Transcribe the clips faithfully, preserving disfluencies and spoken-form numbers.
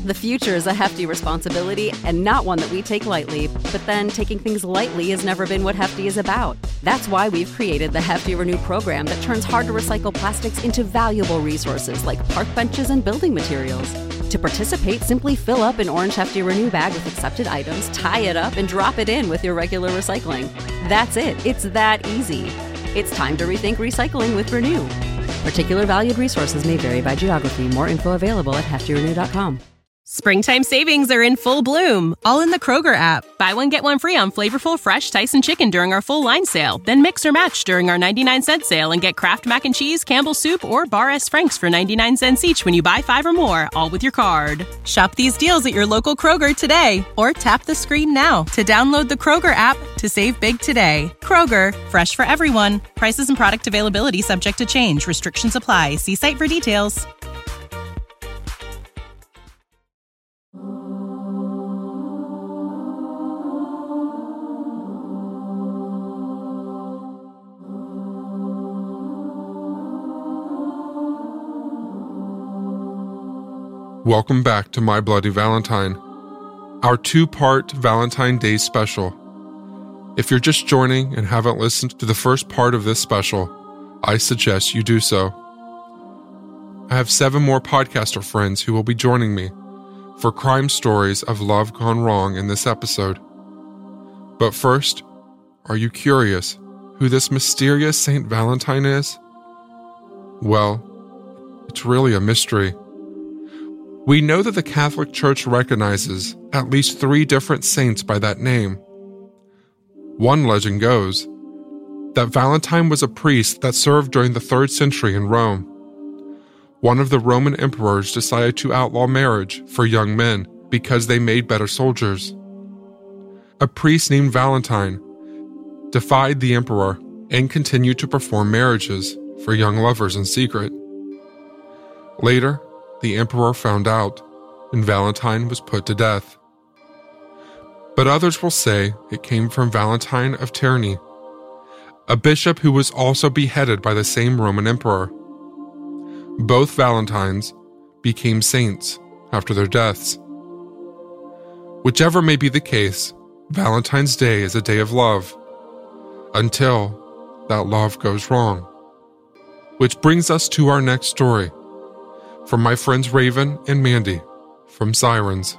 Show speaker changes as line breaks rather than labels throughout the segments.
The future is a hefty responsibility and not one that we take lightly, but then taking things lightly has never been what Hefty is about. That's why we've created the Hefty Renew program that turns hard-to-recycle plastics into valuable resources like park benches and building materials. To participate, simply fill up an orange Hefty Renew bag with accepted items, tie it up, and drop it in with your regular recycling. That's it. It's that easy. It's time to rethink recycling with Renew. Particular valued resources may vary by geography. More info available at hefty renew dot com.
Springtime savings are in full bloom, all in the Kroger app. Buy one, get one free on flavorful, fresh Tyson chicken during our full line sale. Then mix or match during our ninety-nine cent sale and get Kraft Mac and Cheese, Campbell's Soup, or Bar S. Frank's for ninety-nine cents each when you buy five or more, all with your card. Shop these deals at your local Kroger today, or tap the screen now to download the Kroger app to save big today. Kroger, fresh for everyone. Prices and product availability subject to change. Restrictions apply. See site for details.
Welcome back to My Bloody Valentine, our two-part Valentine Day special. If you're just joining and haven't listened to the first part of this special, I suggest you do so. I have seven more podcaster friends who will be joining me for crime stories of love gone wrong in this episode. But first, are you curious who this mysterious Saint Valentine is? Well, it's really a mystery. We know that the Catholic Church recognizes at least three different saints by that name. One legend goes that Valentine was a priest that served during the third century in Rome. One of the Roman emperors decided to outlaw marriage for young men because they made better soldiers. A priest named Valentine defied the emperor and continued to perform marriages for young lovers in secret. Later, the emperor found out, and Valentine was put to death. But others will say it came from Valentine of Terni, a bishop who was also beheaded by the same Roman emperor. Both Valentines became saints after their deaths. Whichever may be the case, Valentine's Day is a day of love, until that love goes wrong. Which brings us to our next story, from my friends Raven and Mandy from Sirens.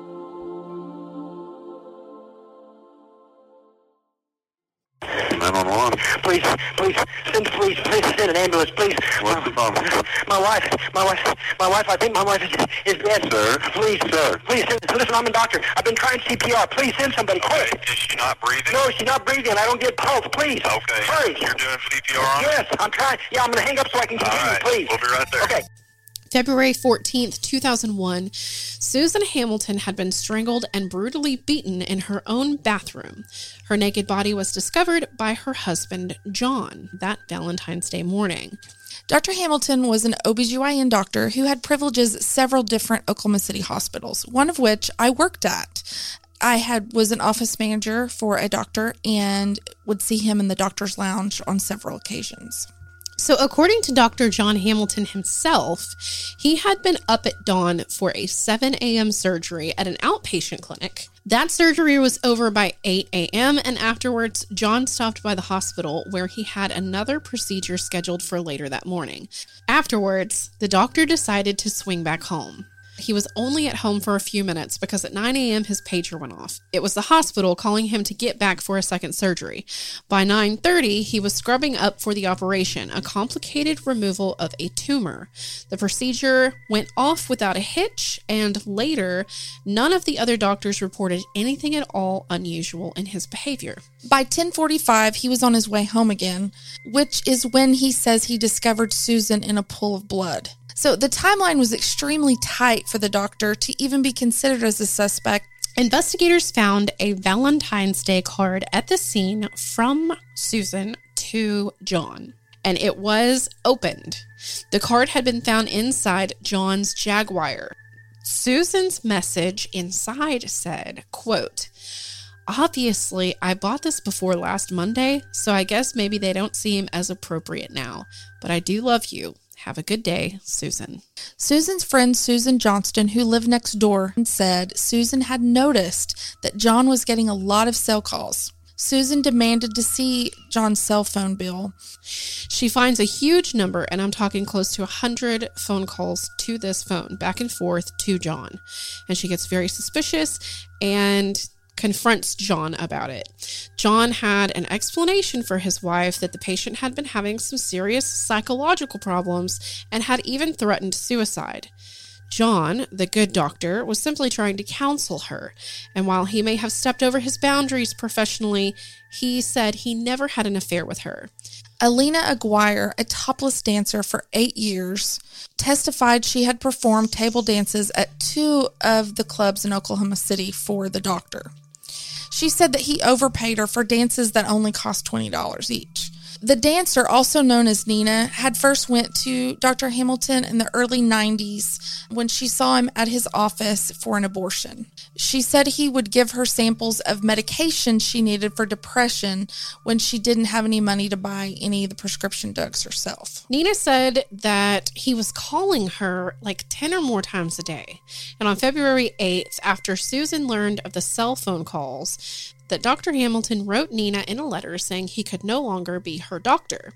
nine one one. Please, please, send the police, please send an ambulance, please. What's the problem? My wife, my wife, my wife, I think my wife is, is dead. Sir? Please, sir. Please, send, listen, I'm a doctor. I've been trying C P R. Please send somebody, quick.
Okay. Is she not breathing?
No, she's not breathing. I don't get pulse, please.
Okay.
Hurry.
You're doing C P R on her?
Yes, I'm trying. Yeah, I'm going to hang up so I can continue,
All right.
please.
We'll be right there.
Okay.
February fourteenth, two thousand one, Susan Hamilton had been strangled and brutally beaten in her own bathroom. Her naked body was discovered by her husband, John, that Valentine's Day morning.
Doctor Hamilton was an O B G Y N doctor who had privileges at several different Oklahoma City hospitals, one of which I worked at. I had was an office manager for a doctor and would see him in the doctor's lounge on several occasions.
So according to Doctor John Hamilton himself, he had been up at dawn for a seven a.m. surgery at an outpatient clinic. That surgery was over by eight a.m. and afterwards, John stopped by the hospital where he had another procedure scheduled for later that morning. Afterwards, the doctor decided to swing back home. He was only at home for a few minutes because at nine a.m. his pager went off. It was the hospital calling him to get back for a second surgery. By nine thirty, he was scrubbing up for the operation, a complicated removal of a tumor. The procedure went off without a hitch, and later, none of the other doctors reported anything at all unusual in his behavior.
By ten forty-five, he was on his way home again, which is when he says he discovered Susan in a pool of blood. So the timeline was extremely tight for the doctor to even be considered as a suspect.
Investigators found a Valentine's Day card at the scene from Susan to John, and it was opened. The card had been found inside John's Jaguar. Susan's message inside said, quote, "Obviously, I bought this before last Monday, so I guess maybe they don't seem as appropriate now, but I do love you. Have a good day, Susan.
Susan's friend Susan Johnston, who lived next door, said Susan had noticed that John was getting a lot of cell calls. Susan demanded to see John's cell phone bill.
She finds a huge number, and I'm talking close to one hundred phone calls to this phone, back and forth to John. And she gets very suspicious and confronts John about it. John had an explanation for his wife that the patient had been having some serious psychological problems and had even threatened suicide. John, the good doctor, was simply trying to counsel her, and while he may have stepped over his boundaries professionally, he said he never had an affair with her.
Alina Aguirre, a topless dancer for eight years, testified she had performed table dances at two of the clubs in Oklahoma City for the doctor. She said that he overpaid her for dances that only cost twenty dollars each. The dancer, also known as Nina, had first went to Doctor Hamilton in the early nineties when she saw him at his office for an abortion. She said he would give her samples of medication she needed for depression when she didn't have any money to buy any of the prescription drugs herself.
Nina said that he was calling her like ten or more times a day. And on February eighth, after Susan learned of the cell phone calls, that Doctor Hamilton wrote Nina in a letter saying he could no longer be her doctor.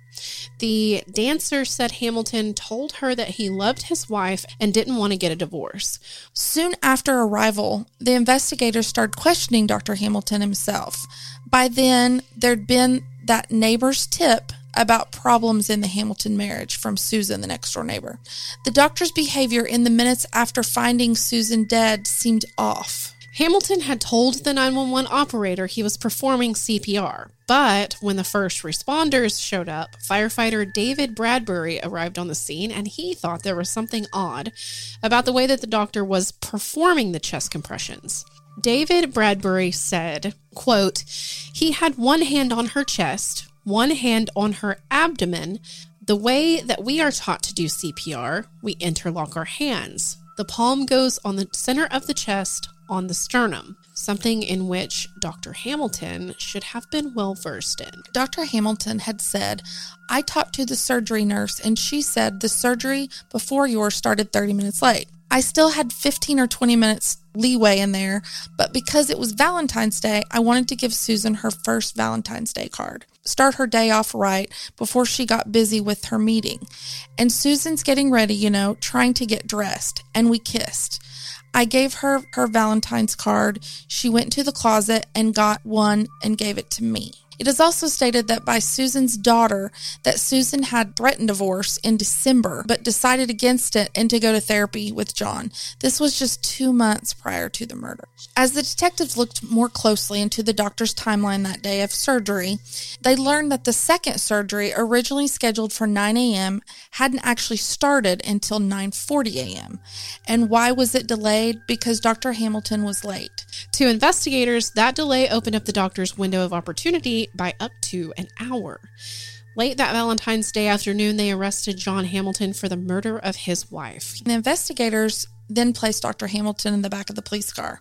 The dancer said Hamilton told her that he loved his wife and didn't want to get a divorce.
Soon after arrival, the investigators started questioning Doctor Hamilton himself. By then, there'd been that neighbor's tip about problems in the Hamilton marriage from Susan, the next-door neighbor. The doctor's behavior in the minutes after finding Susan dead seemed off.
Hamilton had told the nine one one operator he was performing C P R, but when the first responders showed up, firefighter David Bradbury arrived on the scene, and he thought there was something odd about the way that the doctor was performing the chest compressions. David Bradbury said, quote, "He had one hand on her chest, one hand on her abdomen. The way that we are taught to do C P R, we interlock our hands. The palm goes on the center of the chest, on the sternum, something in which Doctor Hamilton should have been well versed in."
Doctor Hamilton had said, "I talked to the surgery nurse and she said the surgery before yours started thirty minutes late. I still had fifteen or twenty minutes leeway in there, but because it was Valentine's Day, I wanted to give Susan her first Valentine's Day card. Start her day off right before she got busy with her meeting. And Susan's getting ready, you know, trying to get dressed, and we kissed. I gave her her Valentine's card. She went to the closet and got one and gave it to me." It is also stated that by Susan's daughter that Susan had threatened divorce in December, but decided against it and to go to therapy with John. This was just two months prior to the murder. As the detectives looked more closely into the doctor's timeline that day of surgery, they learned that the second surgery, originally scheduled for nine a.m., hadn't actually started until nine forty a.m. And why was it delayed? Because Doctor Hamilton was late.
To investigators, that delay opened up the doctor's window of opportunity by up to an hour. Late that Valentine's Day afternoon, they arrested John Hamilton for the murder of his wife.
The investigators then placed Doctor Hamilton in the back of the police car.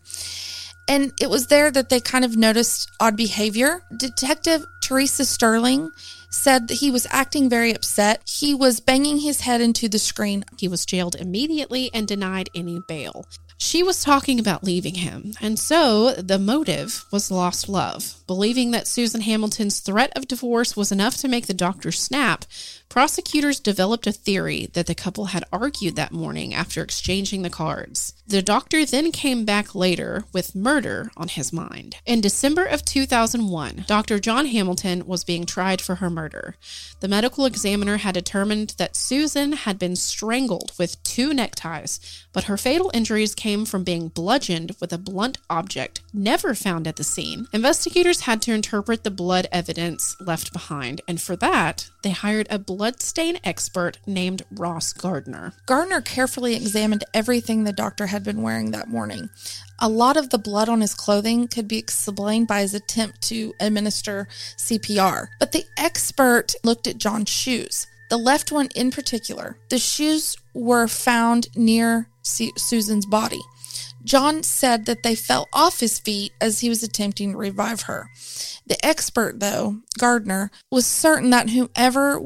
And it was there that they kind of noticed odd behavior. Detective Teresa Sterling said that he was acting very upset. He was banging his head into the screen.
He was jailed immediately and denied any bail. She was talking about leaving him, and so the motive was lost love. Believing that Susan Hamilton's threat of divorce was enough to make the doctor snap, prosecutors developed a theory that the couple had argued that morning after exchanging the cards. The doctor then came back later with murder on his mind. In December of two thousand one, Doctor John Hamilton was being tried for her murder. The medical examiner had determined that Susan had been strangled with two neckties, but her fatal injuries came from being bludgeoned with a blunt object never found at the scene. Investigators had to interpret the blood evidence left behind, and for that, they hired a bloodstain expert named Ross Gardner.
Gardner carefully examined everything the doctor had been wearing that morning. A lot of the blood on his clothing could be explained by his attempt to administer C P R, but the expert looked at John's shoes, the left one in particular. The shoes were found near C- Susan's body. John said that they fell off his feet as he was attempting to revive her. The expert, though, Gardner, was certain that whoever was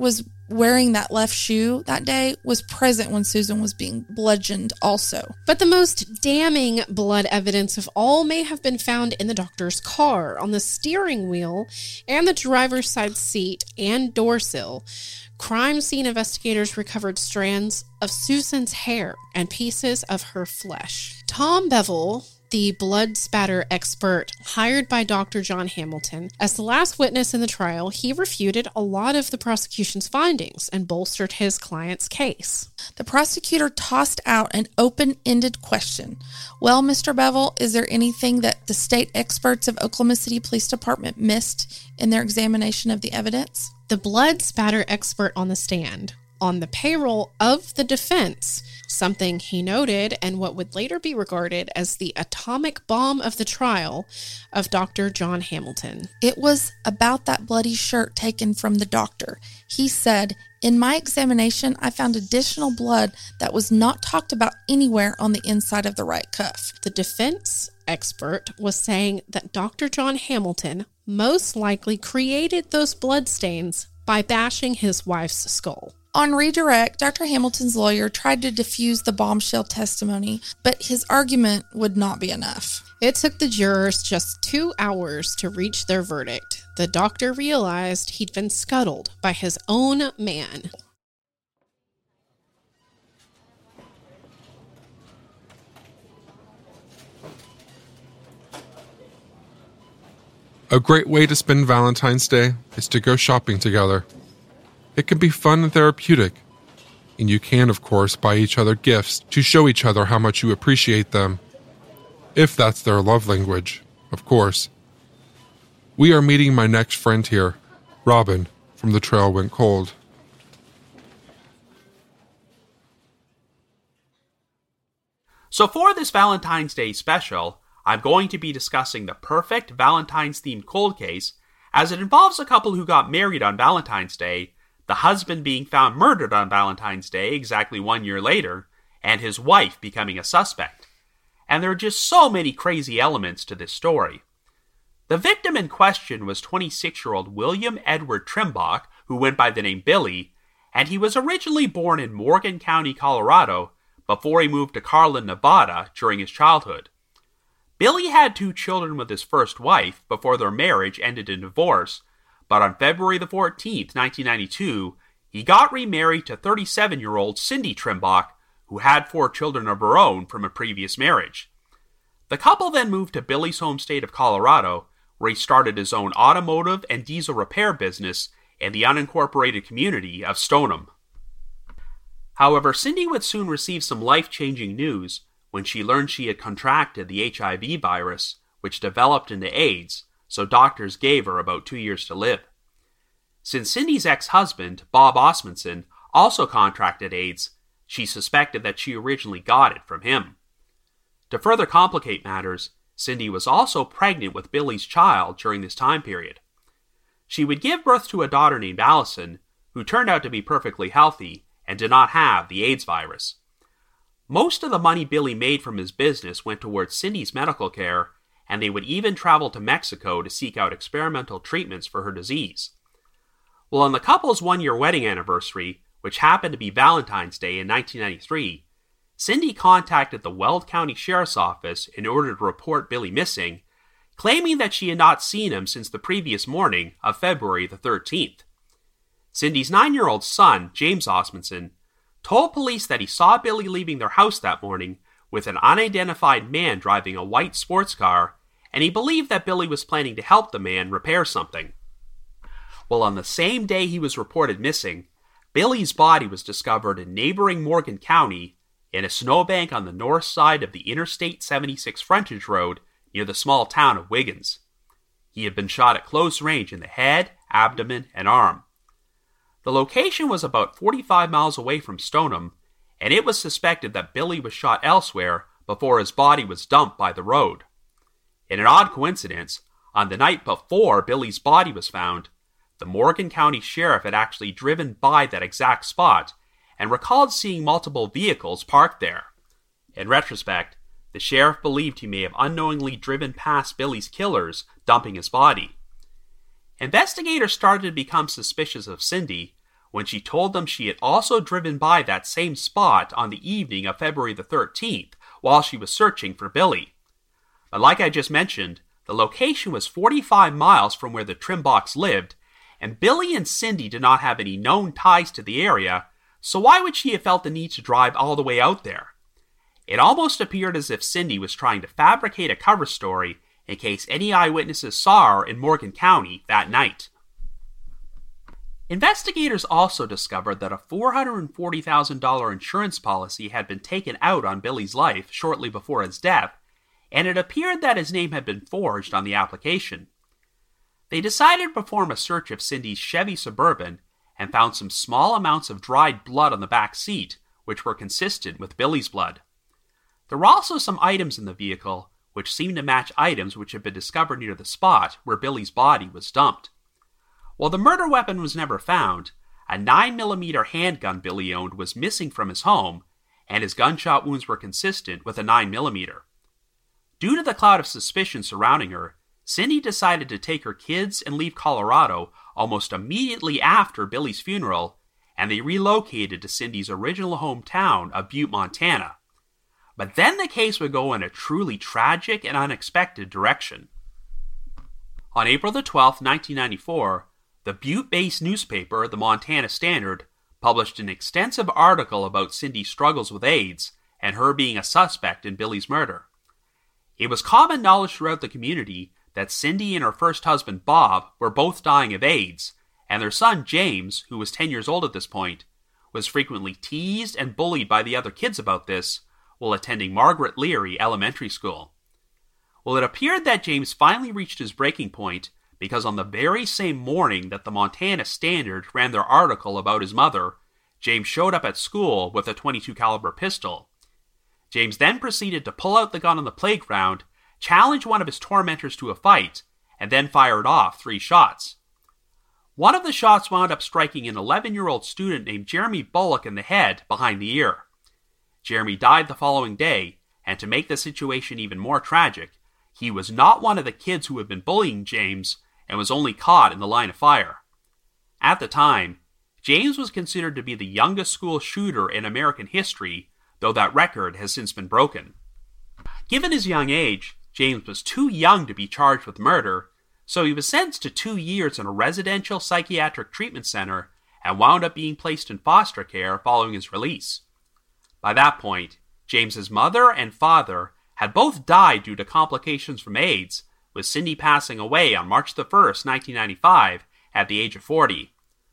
wearing that left shoe that day was present when Susan was being bludgeoned also.
But the most damning blood evidence of all may have been found in the doctor's car, on the steering wheel and the driver's side seat and door sill. Crime scene investigators recovered strands of Susan's hair and pieces of her flesh. Tom Bevel, the blood spatter expert hired by Doctor John Hamilton, as the last witness in the trial, he refuted a lot of the prosecution's findings and bolstered his client's case.
The prosecutor tossed out an open-ended question. Well, Mister Bevel, is there anything that the state experts of Oklahoma City Police Department missed in their examination of the evidence?
The blood spatter expert on the stand, on the payroll of the defense, something he noted and what would later be regarded as the atomic bomb of the trial of Doctor John Hamilton.
It was about that bloody shirt taken from the doctor. He said, "In my examination, I found additional blood that was not talked about anywhere on the inside of the right cuff."
The defense expert was saying that Doctor John Hamilton most likely created those bloodstains by bashing his wife's skull.
On redirect, Doctor Hamilton's lawyer tried to defuse the bombshell testimony, but his argument would not be enough.
It took the jurors just two hours to reach their verdict. The doctor realized he'd been scuttled by his own man.
A great way to spend Valentine's Day is to go shopping together. It can be fun and therapeutic, and you can, of course, buy each other gifts to show each other how much you appreciate them, if that's their love language, of course. We are meeting my next friend here, Robin, from The Trail Went Cold.
So for this Valentine's Day special, I'm going to be discussing the perfect Valentine's-themed cold case, as it involves a couple who got married on Valentine's Day, the husband being found murdered on Valentine's Day exactly one year later, and his wife becoming a suspect. And there are just so many crazy elements to this story. The victim in question was twenty-six-year-old William Edward Trimbach, who went by the name Billy, and he was originally born in Morgan County, Colorado, before he moved to Carlin, Nevada during his childhood. Billy had two children with his first wife before their marriage ended in divorce, but on February the fourteenth, nineteen ninety-two, he got remarried to thirty-seven-year-old Cindy Trimbach, who had four children of her own from a previous marriage. The couple then moved to Billy's home state of Colorado, where he started his own automotive and diesel repair business in the unincorporated community of Stoneham. However, Cindy would soon receive some life-changing news when she learned she had contracted the H I V virus, which developed into AIDS, so doctors gave her about two years to live. Since Cindy's ex-husband, Bob Osmundson, also contracted AIDS, she suspected that she originally got it from him. To further complicate matters, Cindy was also pregnant with Billy's child during this time period. She would give birth to a daughter named Allison, who turned out to be perfectly healthy and did not have the AIDS virus. Most of the money Billy made from his business went towards Cindy's medical care, and they would even travel to Mexico to seek out experimental treatments for her disease. Well, on the couple's one-year wedding anniversary, which happened to be Valentine's Day in nineteen ninety-three, Cindy contacted the Weld County Sheriff's Office in order to report Billy missing, claiming that she had not seen him since the previous morning of February the thirteenth. Cindy's nine-year-old son, James Osmundson, told police that he saw Billy leaving their house that morning with an unidentified man driving a white sports car, and he believed that Billy was planning to help the man repair something. Well, on the same day he was reported missing, Billy's body was discovered in neighboring Morgan County in a snowbank on the north side of the Interstate seventy-six frontage road near the small town of Wiggins. He had been shot at close range in the head, abdomen, and arm. The location was about forty-five miles away from Stoneham, and it was suspected that Billy was shot elsewhere before his body was dumped by the road. In an odd coincidence, on the night before Billy's body was found, the Morgan County Sheriff had actually driven by that exact spot and recalled seeing multiple vehicles parked there. In retrospect, the sheriff believed he may have unknowingly driven past Billy's killers, dumping his body. Investigators started to become suspicious of Cindy when she told them she had also driven by that same spot on the evening of February the thirteenth while she was searching for Billy. But like I just mentioned, the location was forty-five miles from where the Trimbachs lived, and Billy and Cindy did not have any known ties to the area, so why would she have felt the need to drive all the way out there? It almost appeared as if Cindy was trying to fabricate a cover story in case any eyewitnesses saw her in Morgan County that night. Investigators also discovered that a four hundred forty thousand dollars insurance policy had been taken out on Billy's life shortly before his death, and it appeared that his name had been forged on the application. They decided to perform a search of Cindy's Chevy Suburban and found some small amounts of dried blood on the back seat, which were consistent with Billy's blood. There were also some items in the vehicle which seemed to match items which had been discovered near the spot where Billy's body was dumped. While the murder weapon was never found, a nine millimeter handgun Billy owned was missing from his home, and his gunshot wounds were consistent with a nine millimeter. Due to the cloud of suspicion surrounding her, Cindy decided to take her kids and leave Colorado almost immediately after Billy's funeral, and they relocated to Cindy's original hometown of Butte, Montana. But then the case would go in a truly tragic and unexpected direction. On April the twelfth, nineteen ninety-four, the Butte-based newspaper, the Montana Standard, published an extensive article about Cindy's struggles with AIDS and her being a suspect in Billy's murder. It was common knowledge throughout the community that Cindy and her first husband, Bob, were both dying of AIDS, and their son, James, who was ten years old at this point, was frequently teased and bullied by the other kids about this while attending Margaret Leary Elementary School. Well, it appeared that James finally reached his breaking point because on the very same morning that the Montana Standard ran their article about his mother, James showed up at school with a twenty-two caliber pistol. James then proceeded to pull out the gun on the playground, challenge one of his tormentors to a fight, and then fired off three shots. One of the shots wound up striking an eleven-year-old student named Jeremy Bullock in the head behind the ear. Jeremy died the following day, and to make the situation even more tragic, he was not one of the kids who had been bullying James and was only caught in the line of fire. At the time, James was considered to be the youngest school shooter in American history, though that record has since been broken. Given his young age, James was too young to be charged with murder, so he was sentenced to two years in a residential psychiatric treatment center and wound up being placed in foster care following his release. By that point, James's mother and father had both died due to complications from AIDS, with Cindy passing away on March the first, nineteen ninety-five, at the age of forty.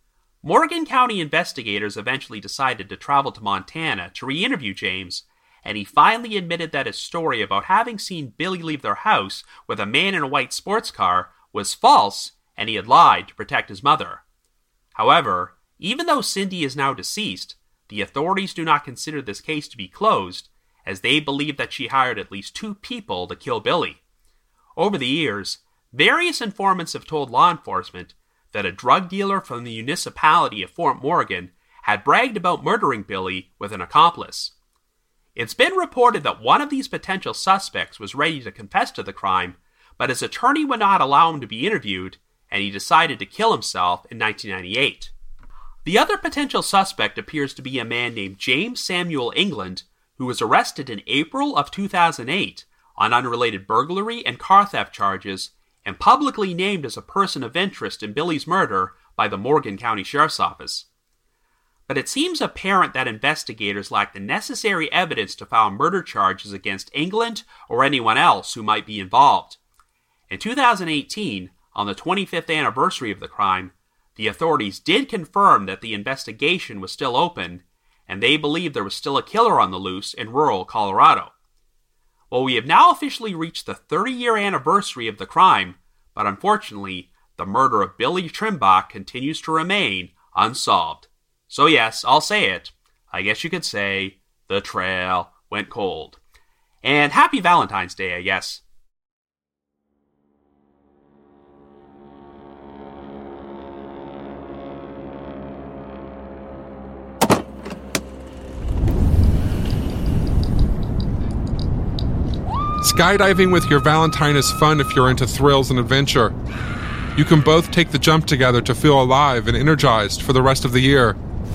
Morgan County investigators eventually decided to travel to Montana to re-interview James, and he finally admitted that his story about having seen Billy leave their house with a man in a white sports car was false, and he had lied to protect his mother. However, even though Cindy is now deceased, the authorities do not consider this case to be closed, as they believe that she hired at least two people to kill Billy. Over the years, various informants have told law enforcement that a drug dealer from the municipality of Fort Morgan had bragged about murdering Billy with an accomplice. It's been reported that one of these potential suspects was ready to confess to the crime, but his attorney would not allow him to be interviewed, and he decided to kill himself in nineteen ninety-eight. The other potential suspect appears to be a man named James Samuel England, who was arrested in April of two thousand eight on unrelated burglary and car theft charges, and publicly named as a person of interest in Billy's murder by the Morgan County Sheriff's Office. But it seems apparent that investigators lack the necessary evidence to file murder charges against England or anyone else who might be involved. In two thousand eighteen, on the twenty-fifth anniversary of the crime, the authorities did confirm that the investigation was still open, and they believed there was still a killer on the loose in rural Colorado. Well, we have now officially reached the thirty-year anniversary of the crime, but unfortunately, the murder of Billy Trimbach continues to remain unsolved. So yes, I'll say it. I guess you could say the trail went cold. And happy Valentine's Day, I guess.
Skydiving with your Valentine is fun if you're into thrills and adventure. You can both take the jump together to feel alive and energized for the rest of the year.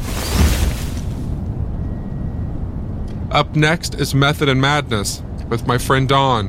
Up next is Method and Madness with my friend Dawn.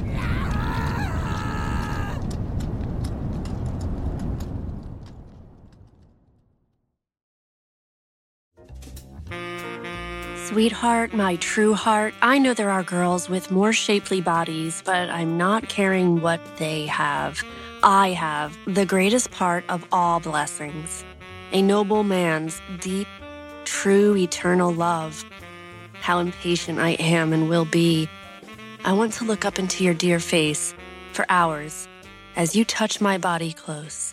Sweetheart, my true heart, I know there are girls with more shapely bodies, but I'm not carrying what they have. I have the greatest part of all blessings, a noble man's deep, true, eternal love. How impatient I am and will be. I want to look up into your dear face for hours as you touch my body close.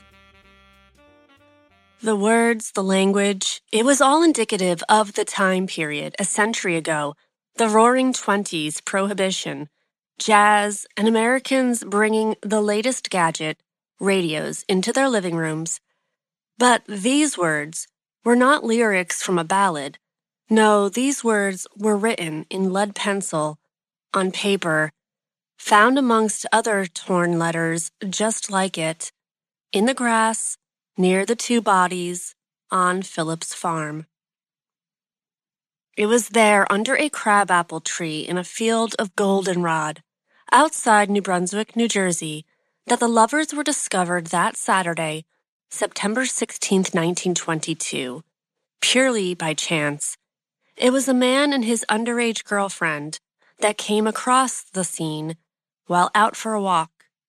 The words, the language, it was all indicative of the time period, a century ago, the roaring twenties, prohibition, jazz, and Americans bringing the latest gadget, radios, into their living rooms. But these words were not lyrics from a ballad. No, these words were written in lead pencil, on paper, found amongst other torn letters just like it, in the grass, near the two bodies, on Philip's farm. It was there under a crabapple tree in a field of goldenrod, outside New Brunswick, New Jersey, that the lovers were discovered that Saturday, September sixteenth, nineteen twenty-two, purely by chance. It was a man and his underage girlfriend that came across the scene while out for a walk.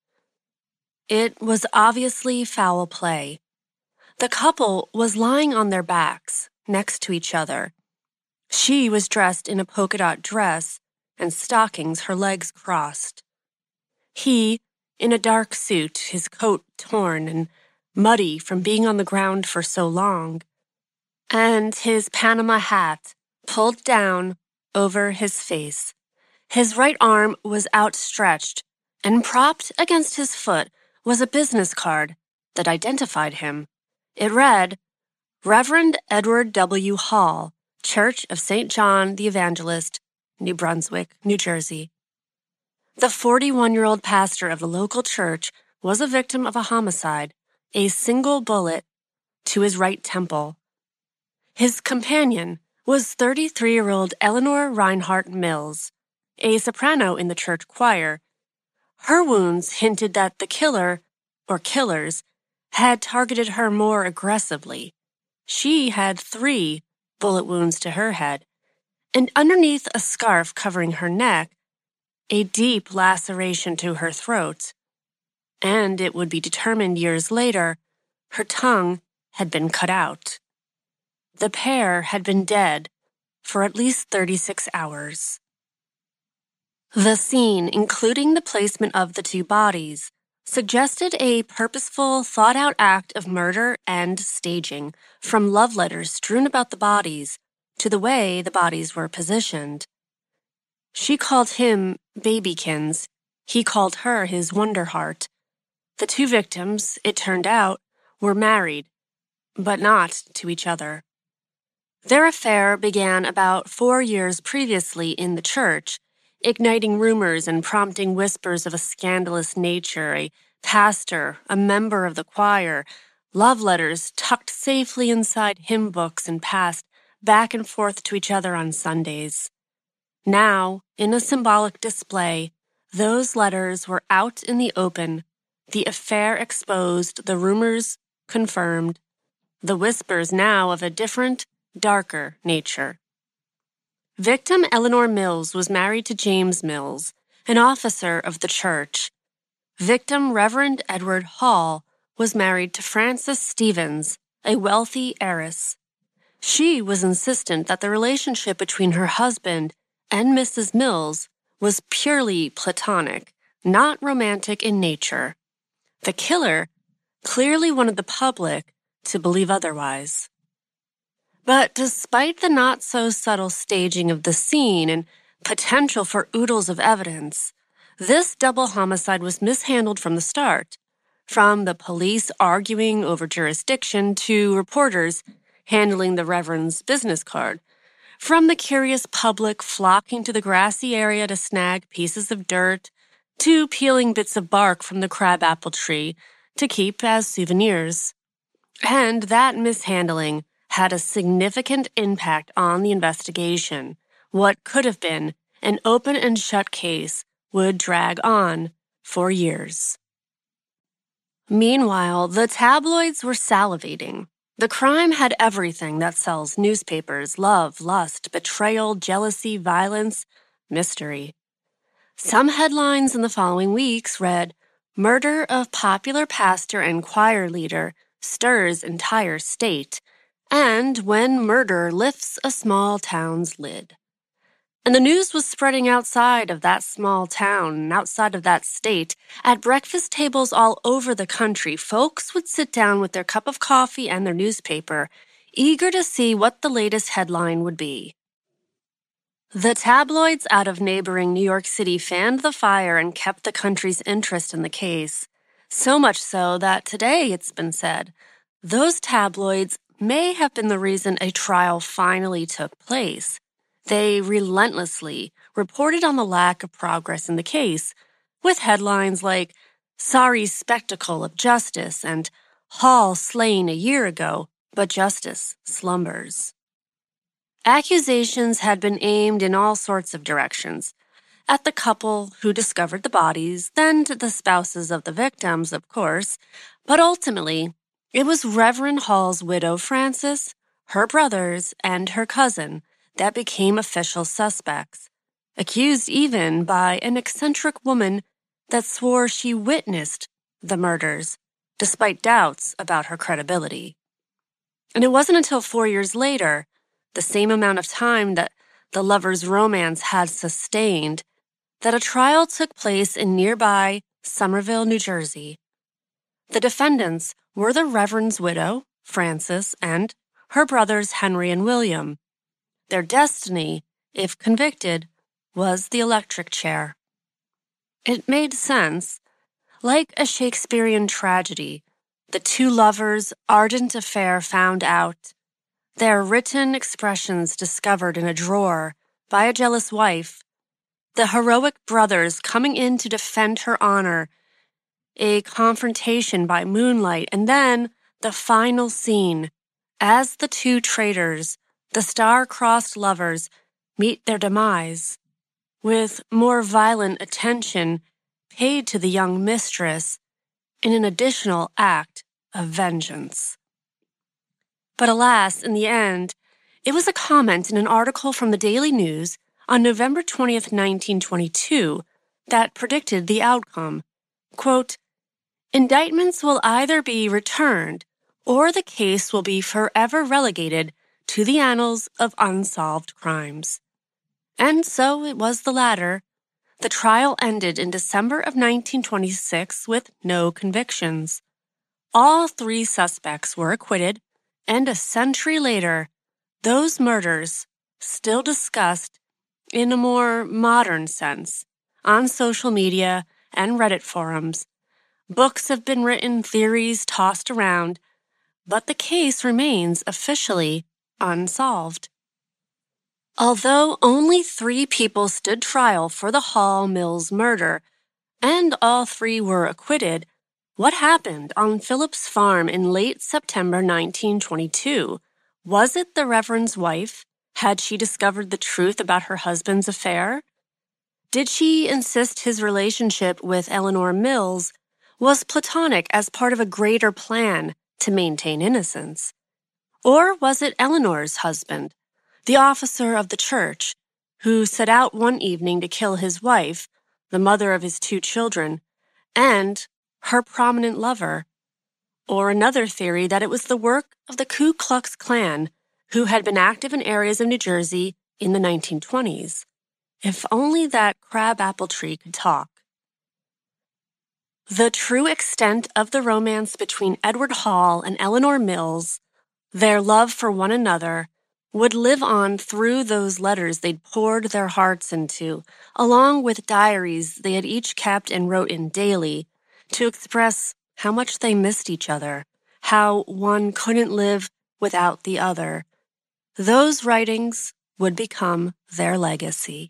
It was obviously foul play. The couple was lying on their backs, next to each other. She was dressed in a polka dot dress and stockings, her legs crossed. He, in a dark suit, his coat torn and muddy from being on the ground for so long, and his Panama hat pulled down over his face. His right arm was outstretched, and propped against his foot was a business card that identified him. It read, Reverend Edward W. Hall, Church of Saint John the Evangelist, New Brunswick, New Jersey. The forty-one-year-old pastor of the local church was a victim of a homicide, a single bullet to his right temple. His companion was thirty-three-year-old Eleanor Reinhardt Mills, a soprano in the church choir. Her wounds hinted that the killer, or killers, had targeted her more aggressively. She had three bullet wounds to her head, and underneath a scarf covering her neck, a deep laceration to her throat. And it would be determined years later, her tongue had been cut out. The pair had been dead for at least thirty-six hours. The scene, including the placement of the two bodies, suggested a purposeful, thought-out act of murder and staging, from love letters strewn about the bodies to the way the bodies were positioned. She called him Babykins. He called her his Wonder Heart. The two victims, it turned out, were married, but not to each other. Their affair began about four years previously in the church, igniting rumors and prompting whispers of a scandalous nature, a pastor, a member of the choir, love letters tucked safely inside hymn books and passed back and forth to each other on Sundays. Now, in a symbolic display, those letters were out in the open, the affair exposed, the rumors confirmed, the whispers now of a different, darker nature. Victim Eleanor Mills was married to James Mills, an officer of the church. Victim Reverend Edward Hall was married to Frances Stevens, a wealthy heiress. She was insistent that the relationship between her husband and Missus Mills was purely platonic, not romantic in nature. The killer clearly wanted the public to believe otherwise. But despite the not-so-subtle staging of the scene and potential for oodles of evidence, this double homicide was mishandled from the start, from the police arguing over jurisdiction to reporters handling the Reverend's business card, from the curious public flocking to the grassy area to snag pieces of dirt, to peeling bits of bark from the crabapple tree to keep as souvenirs. And that mishandling had a significant impact on the investigation. What could have been an open and shut case would drag on for years. Meanwhile, the tabloids were salivating. The crime had everything that sells newspapers: love, lust, betrayal, jealousy, violence, mystery. Some headlines in the following weeks read, "Murder of popular pastor and choir leader stirs entire state," and "When murder lifts a small town's lid." And the news was spreading outside of that small town and outside of that state. At breakfast tables all over the country, folks would sit down with their cup of coffee and their newspaper, eager to see what the latest headline would be. The tabloids out of neighboring New York City fanned the fire and kept the country's interest in the case. So much so that today, it's been said, those tabloids may have been the reason a trial finally took place. They relentlessly reported on the lack of progress in the case, with headlines like, "Sorry spectacle of justice," and "Hall slain a year ago, but justice slumbers." Accusations had been aimed in all sorts of directions. At the couple who discovered the bodies, then to the spouses of the victims, of course, but ultimately, it was Reverend Hall's widow, Frances, her brothers, and her cousin that became official suspects, accused even by an eccentric woman that swore she witnessed the murders, despite doubts about her credibility. And it wasn't until four years later, the same amount of time that the lovers' romance had sustained, that a trial took place in nearby Somerville, New Jersey. The defendants were the Reverend's widow, Frances, and her brothers Henry and William. Their destiny, if convicted, was the electric chair. It made sense. Like a Shakespearean tragedy, the two lovers' ardent affair found out, their written expressions discovered in a drawer by a jealous wife, the heroic brothers coming in to defend her honor, a confrontation by moonlight, and then the final scene, as the two traitors, the star-crossed lovers, meet their demise, with more violent attention paid to the young mistress in an additional act of vengeance. But alas, in the end, it was a comment in an article from the Daily News on November twentieth, nineteen twenty-two, that predicted the outcome. Quote, "Indictments will either be returned or the case will be forever relegated to the annals of unsolved crimes." And so it was the latter. The trial ended in December of nineteen twenty-six with no convictions. All three suspects were acquitted, and a century later, those murders, still discussed in a more modern sense, on social media and Reddit forums. Books have been written, theories tossed around, but the case remains officially unsolved. Although only three people stood trial for the Hall Mills murder, and all three were acquitted, what happened on Phillips Farm in late September nineteen twenty-two? Was it the Reverend's wife? Had she discovered the truth about her husband's affair? Did she insist his relationship with Eleanor Mills was platonic as part of a greater plan to maintain innocence? Or was it Eleanor's husband, the officer of the church, who set out one evening to kill his wife, the mother of his two children, and her prominent lover? Or another theory that it was the work of the Ku Klux Klan, who had been active in areas of New Jersey in the nineteen twenties. If only that crabapple tree could talk. The true extent of the romance between Edward Hall and Eleanor Mills, their love for one another, would live on through those letters they'd poured their hearts into, along with diaries they had each kept and wrote in daily to express how much they missed each other, how one couldn't live without the other. Those writings would become their legacy.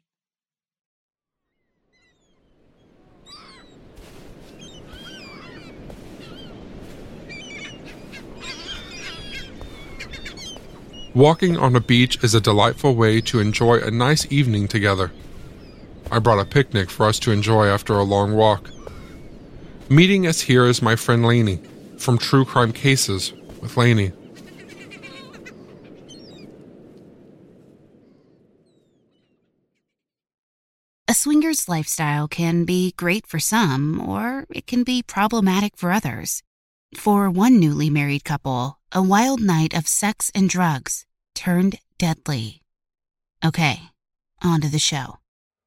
Walking on a beach is a delightful way to enjoy a nice evening together. I brought a picnic for us to enjoy after a long walk. Meeting us here is my friend Lainey from True Crime Cases with Lainey.
A swinger's lifestyle can be great for some, or it can be problematic for others. For one newly married couple, a wild night of sex and drugs turned deadly. Okay, on to the show.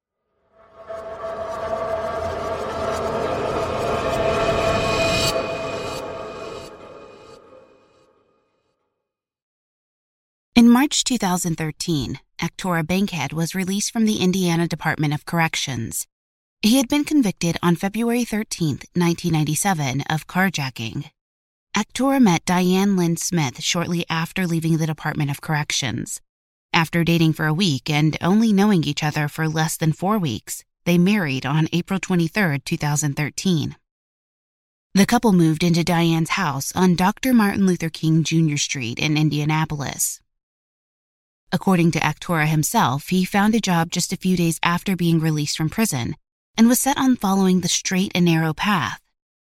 In March two thousand thirteen, Actora Bankhead was released from the Indiana Department of Corrections. He had been convicted on February thirteenth, nineteen ninety-seven, of carjacking. Actora met Diane Lynn Smith shortly after leaving the Department of Corrections. After dating for a week and only knowing each other for less than four weeks, they married on April twenty-third, two thousand thirteen. The couple moved into Diane's house on Doctor Martin Luther King Junior Street in Indianapolis. According to Actora himself, he found a job just a few days after being released from prison and was set on following the straight and narrow path.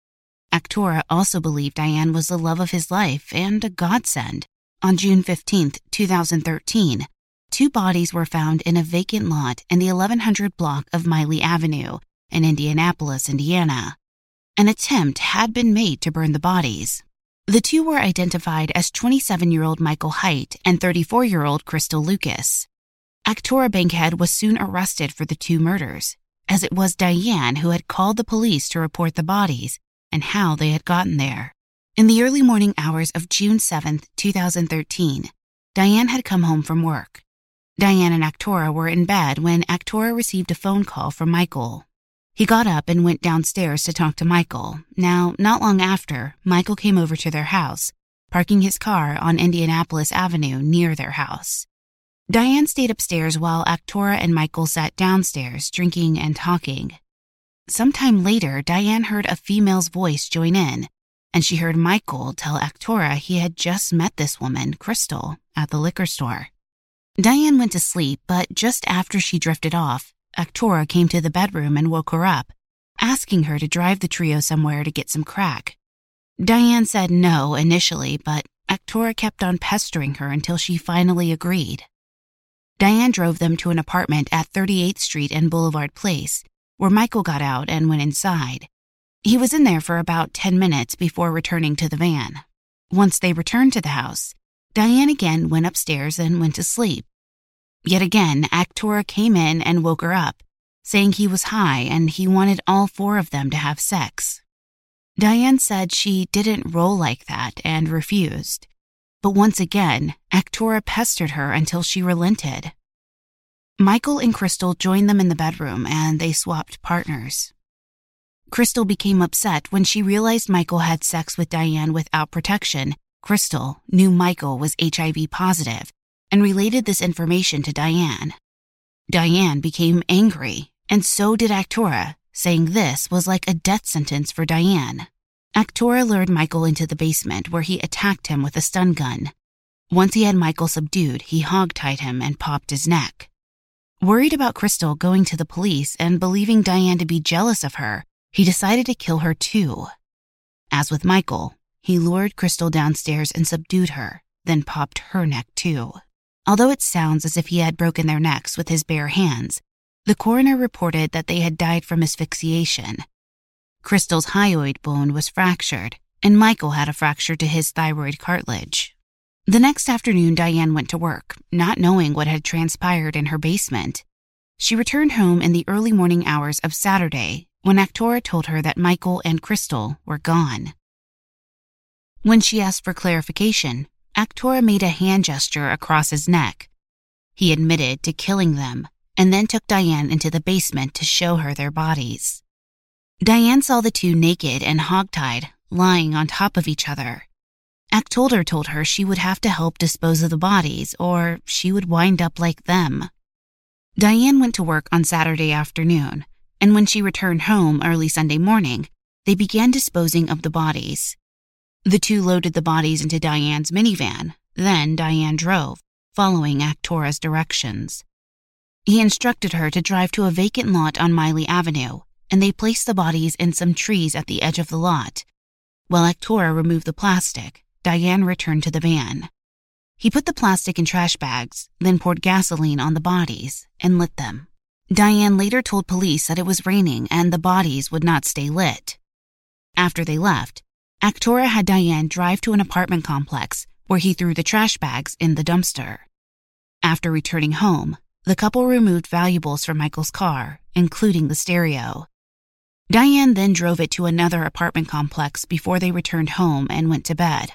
Actora also believed Diane was the love of his life and a godsend. On June fifteenth, two thousand thirteen, two bodies were found in a vacant lot in the eleven hundred block of Miley Avenue in Indianapolis, Indiana. An attempt had been made to burn the bodies. The two were identified as twenty-seven-year-old Michael Hite and thirty-four-year-old Crystal Lucas. Actora Bankhead was soon arrested for the two murders, as it was Diane who had called the police to report the bodies and how they had gotten there. In the early morning hours of June seventh, two thousand thirteen, Diane had come home from work. Diane and Actora were in bed when Actora received a phone call from Michael. He got up and went downstairs to talk to Michael. Now, not long after, Michael came over to their house, parking his car on Indianapolis Avenue near their house. Diane stayed upstairs while Actora and Michael sat downstairs, drinking and talking. Sometime later, Diane heard a female's voice join in, and she heard Michael tell Actora he had just met this woman, Crystal, at the liquor store. Diane went to sleep, but just after she drifted off, Actora came to the bedroom and woke her up, asking her to drive the trio somewhere to get some crack. Diane said no initially, but Actora kept on pestering her until she finally agreed. Diane drove them to an apartment at thirty-eighth Street and Boulevard Place, where Michael got out and went inside. He was in there for about ten minutes before returning to the van. Once they returned to the house, Diane again went upstairs and went to sleep. Yet again, Actora came in and woke her up, saying he was high and he wanted all four of them to have sex. Diane said she didn't roll like that and refused. But once again, Actora pestered her until she relented. Michael and Crystal joined them in the bedroom and they swapped partners. Crystal became upset when she realized Michael had sex with Diane without protection. Crystal knew Michael was H I V positive and related this information to Diane. Diane became angry, and so did Actora, saying this was like a death sentence for Diane. Actora lured Michael into the basement where he attacked him with a stun gun. Once he had Michael subdued, he hogtied him and popped his neck. Worried about Crystal going to the police and believing Diane to be jealous of her, he decided to kill her too. As with Michael, he lured Crystal downstairs and subdued her, then popped her neck too. Although it sounds as if he had broken their necks with his bare hands, the coroner reported that they had died from asphyxiation. Crystal's hyoid bone was fractured, and Michael had a fracture to his thyroid cartilage. The next afternoon, Diane went to work, not knowing what had transpired in her basement. She returned home in the early morning hours of Saturday when Actora told her that Michael and Crystal were gone. When she asked for clarification, Actora made a hand gesture across his neck. He admitted to killing them and then took Diane into the basement to show her their bodies. Diane saw the two naked and hogtied, lying on top of each other. Actora told her she would have to help dispose of the bodies or she would wind up like them. Diane went to work on Saturday afternoon, and when she returned home early Sunday morning, they began disposing of the bodies. The two loaded the bodies into Diane's minivan, then Diane drove, following Actora's directions. He instructed her to drive to a vacant lot on Miley Avenue, and they placed the bodies in some trees at the edge of the lot. While Actora removed the plastic, Diane returned to the van. He put the plastic in trash bags, then poured gasoline on the bodies and lit them. Diane later told police that it was raining and the bodies would not stay lit. After they left, Actora had Diane drive to an apartment complex where he threw the trash bags in the dumpster. After returning home, the couple removed valuables from Michael's car, including the stereo. Diane then drove it to another apartment complex before they returned home and went to bed.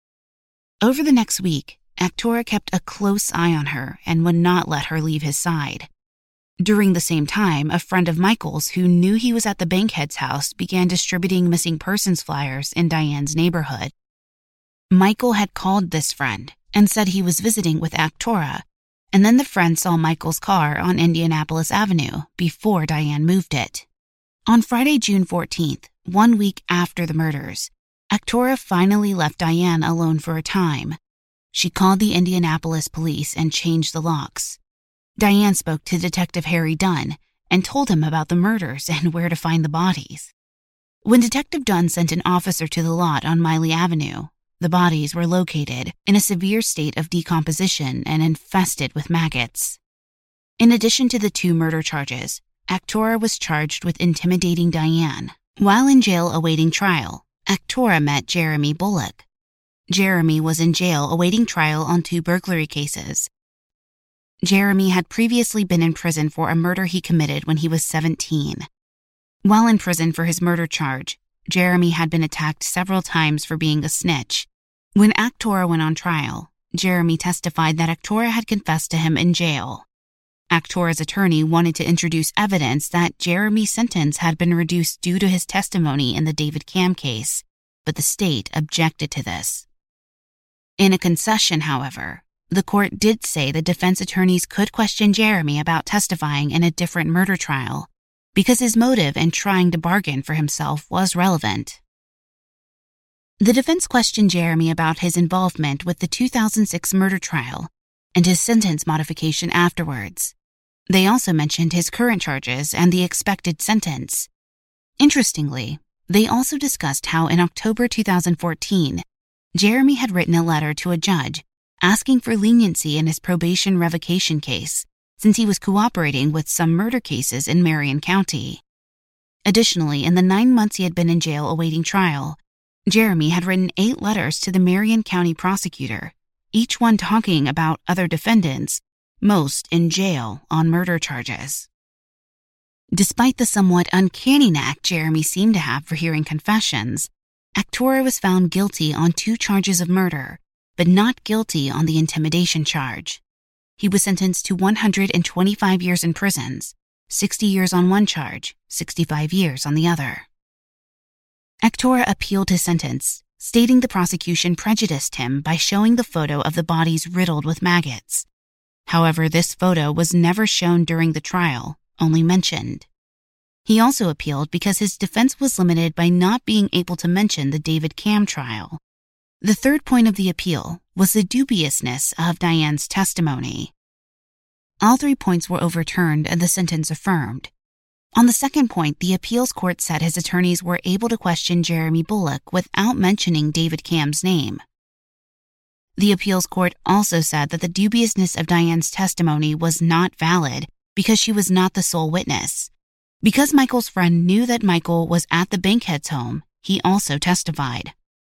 Over the next week, Actora kept a close eye on her and would not let her leave his side. During the same time, a friend of Michael's who knew he was at the Bankhead's house began distributing missing persons flyers in Diane's neighborhood. Michael had called this friend and said he was visiting with Actora, and then the friend saw Michael's car on Indianapolis Avenue before Diane moved it. On Friday, June fourteenth, one week after the murders, Actora finally left Diane alone for a time. She called the Indianapolis police and changed the locks. Diane spoke to Detective Harry Dunn and told him about the murders and where to find the bodies. When Detective Dunn sent an officer to the lot on Miley Avenue, the bodies were located in a severe state of decomposition and infested with maggots. In addition to the two murder charges, Actora was charged with intimidating Diane. While in jail awaiting trial, Actora met Jeremy Bullock. Jeremy was in jail awaiting trial on two burglary cases. Jeremy had previously been in prison for a murder he committed when he was seventeen. While in prison for his murder charge, Jeremy had been attacked several times for being a snitch. When Actora went on trial, Jeremy testified that Actora had confessed to him in jail. Actora's attorney wanted to introduce evidence that Jeremy's sentence had been reduced due to his testimony in the David Cam case, but the state objected to this. In a concession, however, the court did say the defense attorneys could question Jeremy about testifying in a different murder trial because his motive in trying to bargain for himself was relevant. The defense questioned Jeremy about his involvement with the two thousand six murder trial and his sentence modification afterwards. They also mentioned his current charges and the expected sentence. Interestingly, they also discussed how in October two thousand fourteen, Jeremy had written a letter to a judge asking for leniency in his probation revocation case since he was cooperating with some murder cases in Marion County. Additionally, in the nine months he had been in jail awaiting trial, Jeremy had written eight letters to the Marion County prosecutor, each one talking about other defendants, most in jail on murder charges. Despite the somewhat uncanny knack Jeremy seemed to have for hearing confessions, Actora was found guilty on two charges of murder, but not guilty on the intimidation charge. He was sentenced to one hundred twenty-five years in prisons, sixty years on one charge, sixty-five years on the other. Actora appealed his sentence, stating the prosecution prejudiced him by showing the photo of the bodies riddled with maggots. However, this photo was never shown during the trial, only mentioned. He also appealed because his defense was limited by not being able to mention the David Cam trial. The third point of the appeal was the dubiousness of Diane's testimony. All three points were overturned and the sentence affirmed. On the second point, the appeals court said his attorneys were able to question Jeremy Bullock without mentioning David Cam's name. The appeals court also said that the dubiousness of Diane's testimony was not valid because she was not the sole witness. Because Michael's friend knew that Michael was at the Bankhead's home, he also testified.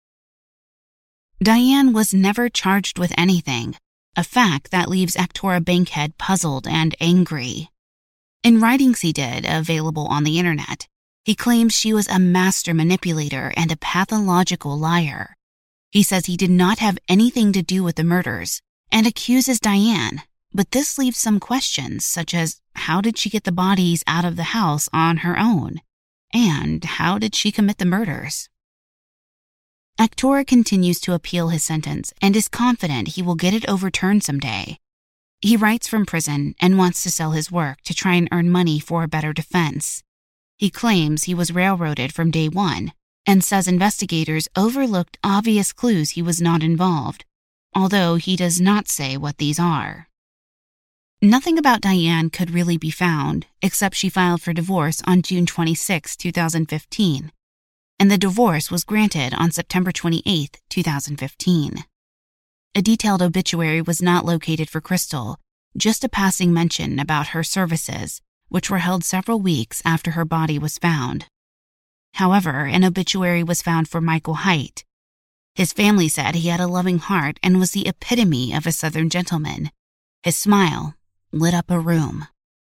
Diane was never charged with anything, a fact that leaves Actora Bankhead puzzled and angry. In writings he did, available on the internet, he claims she was a master manipulator and a pathological liar. He says he did not have anything to do with the murders and accuses Diane, but this leaves some questions such as how did she get the bodies out of the house on her own? And how did she commit the murders? Actora continues to appeal his sentence and is confident he will get it overturned someday. He writes from prison and wants to sell his work to try and earn money for a better defense. He claims he was railroaded from day one and says investigators overlooked obvious clues he was not involved, although he does not say what these are. Nothing about Diane could really be found, except she filed for divorce on June twenty-sixth, twenty fifteen, and the divorce was granted on September twenty-eighth, twenty fifteen. A detailed obituary was not located for Crystal, just a passing mention about her services, which were held several weeks after her body was found. However, an obituary was found for Michael Hite. His family said he had a loving heart and was the epitome of a Southern gentleman. His smile lit up a room.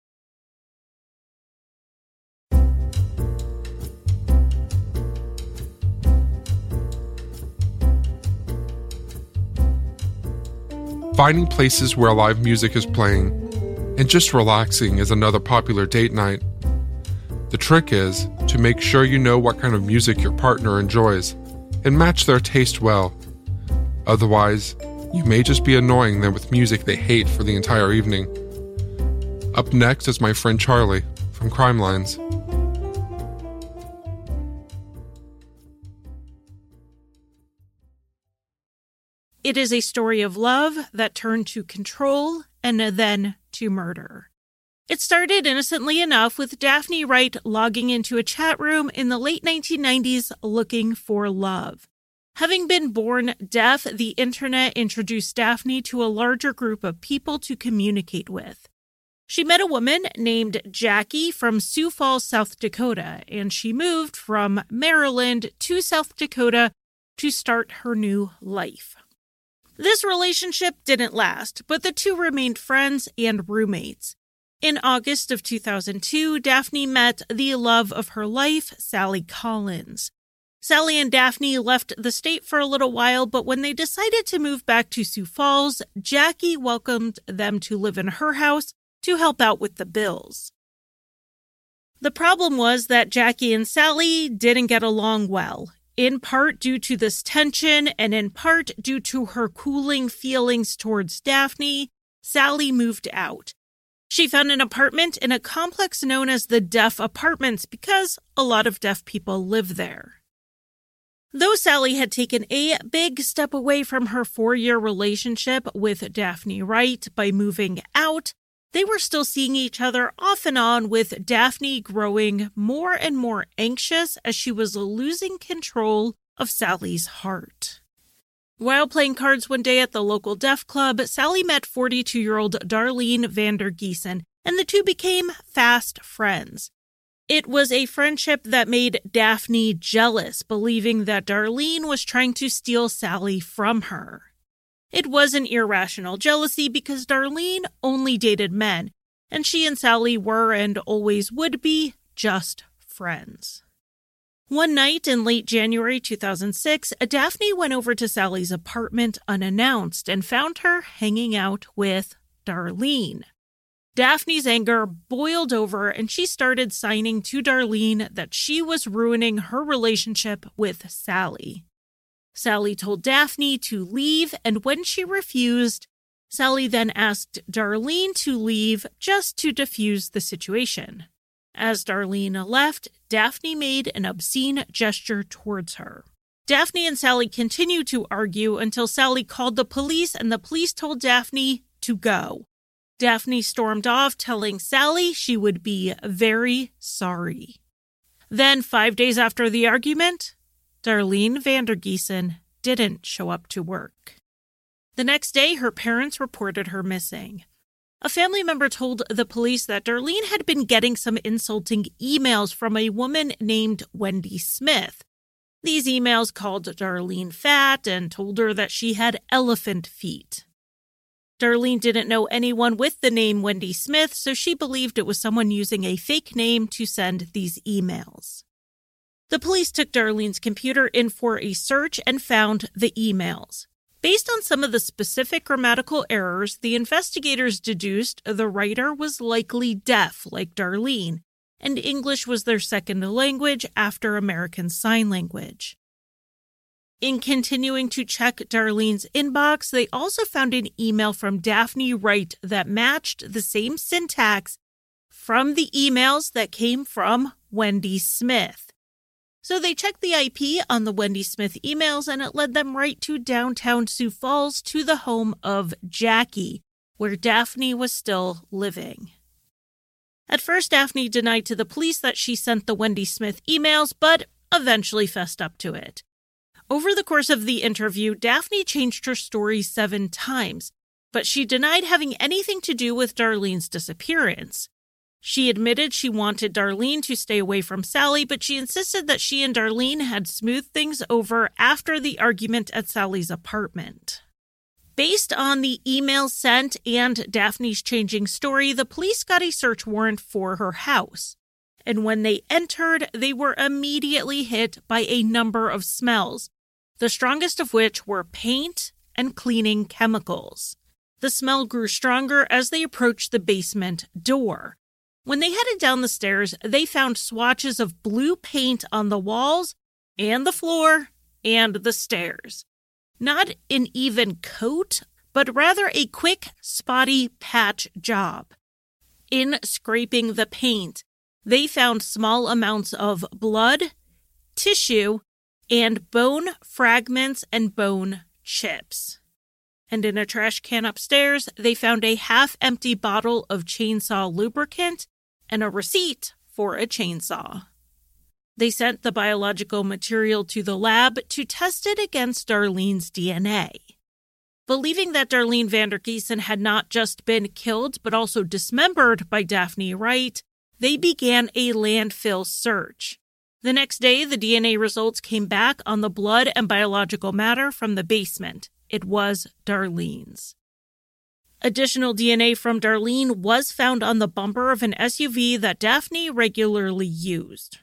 Finding places where live music is playing and just relaxing is another popular date night. The trick is to make sure you know what kind of music your partner enjoys and match their taste well. Otherwise, you may just be annoying them with music they hate for the entire evening. Up next is my friend Charlie from Crime Lines.
It is a story of love that turned to control and then to murder. It started innocently enough with Daphne Wright logging into a chat room in the late nineteen nineties looking for love. Having been born deaf, the internet introduced Daphne to a larger group of people to communicate with. She met a woman named Jackie from Sioux Falls, South Dakota, and she moved from Maryland to South Dakota to start her new life. This relationship didn't last, but the two remained friends and roommates. In August of two thousand two, Daphne met the love of her life, Sally Collins. Sally and Daphne left the state for a little while, but when they decided to move back to Sioux Falls, Jackie welcomed them to live in her house to help out with the bills. The problem was that Jackie and Sally didn't get along well, in part due to this tension and in part due to her cooling feelings towards Daphne. Sally moved out. She found an apartment in a complex known as the Deaf Apartments because a lot of deaf people live there. Though Sally had taken a big step away from her four-year relationship with Daphne Wright by moving out, they were still seeing each other off and on, with Daphne growing more and more anxious as she was losing control of Sally's heart. While playing cards one day at the local deaf club, Sally met forty-two-year-old Darlene Vandergiesen, and the two became fast friends. It was a friendship that made Daphne jealous, believing that Darlene was trying to steal Sally from her. It was an irrational jealousy because Darlene only dated men, and she and Sally were and always would be just friends. One night in late January two thousand six, Daphne went over to Sally's apartment unannounced and found her hanging out with Darlene. Daphne's anger boiled over and she started signing to Darlene that she was ruining her relationship with Sally. Sally told Daphne to leave, and when she refused, Sally then asked Darlene to leave just to defuse the situation. As Darlene left, Daphne made an obscene gesture towards her. Daphne and Sally continued to argue until Sally called the police and the police told Daphne to go. Daphne stormed off, telling Sally she would be very sorry. Then, five days after the argument, Darlene Vandergiesen didn't show up to work. The next day, her parents reported her missing. A family member told the police that Darlene had been getting some insulting emails from a woman named Wendy Smith. These emails called Darlene fat and told her that she had elephant feet. Darlene didn't know anyone with the name Wendy Smith, so she believed it was someone using a fake name to send these emails. The police took Darlene's computer in for a search and found the emails. Based on some of the specific grammatical errors, the investigators deduced the writer was likely deaf, like Darlene, and English was their second language after American Sign Language. In continuing to check Darlene's inbox, they also found an email from Daphne Wright that matched the same syntax from the emails that came from Wendy Smith. So they checked the I P on the Wendy Smith emails, and it led them right to downtown Sioux Falls to the home of Jackie, where Daphne was still living. At first, Daphne denied to the police that she sent the Wendy Smith emails, but eventually fessed up to it. Over the course of the interview, Daphne changed her story seven times, but she denied having anything to do with Darlene's disappearance. She admitted she wanted Darlene to stay away from Sally, but she insisted that she and Darlene had smoothed things over after the argument at Sally's apartment. Based on the emails sent and Daphne's changing story, the police got a search warrant for her house. And when they entered, they were immediately hit by a number of smells, the strongest of which were paint and cleaning chemicals. The smell grew stronger as they approached the basement door. When they headed down the stairs, they found swatches of blue paint on the walls and the floor and the stairs. Not an even coat, but rather a quick, spotty patch job. In scraping the paint, they found small amounts of blood, tissue, and bone fragments and bone chips. And in a trash can upstairs, they found a half-empty bottle of chainsaw lubricant and a receipt for a chainsaw. They sent the biological material to the lab to test it against Darlene's D N A. Believing that Darlene Vandergiesen had not just been killed but also dismembered by Daphne Wright, they began a landfill search. The next day, the D N A results came back on the blood and biological matter from the basement. It was Darlene's. Additional D N A from Darlene was found on the bumper of an S U V that Daphne regularly used.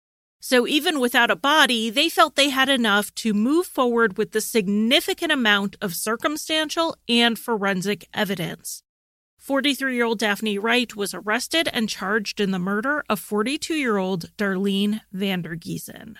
So even without a body, they felt they had enough to move forward with the significant amount of circumstantial and forensic evidence. forty-three-year-old Daphne Wright was arrested and charged in the murder of forty-two-year-old Darlene Vandergiesen.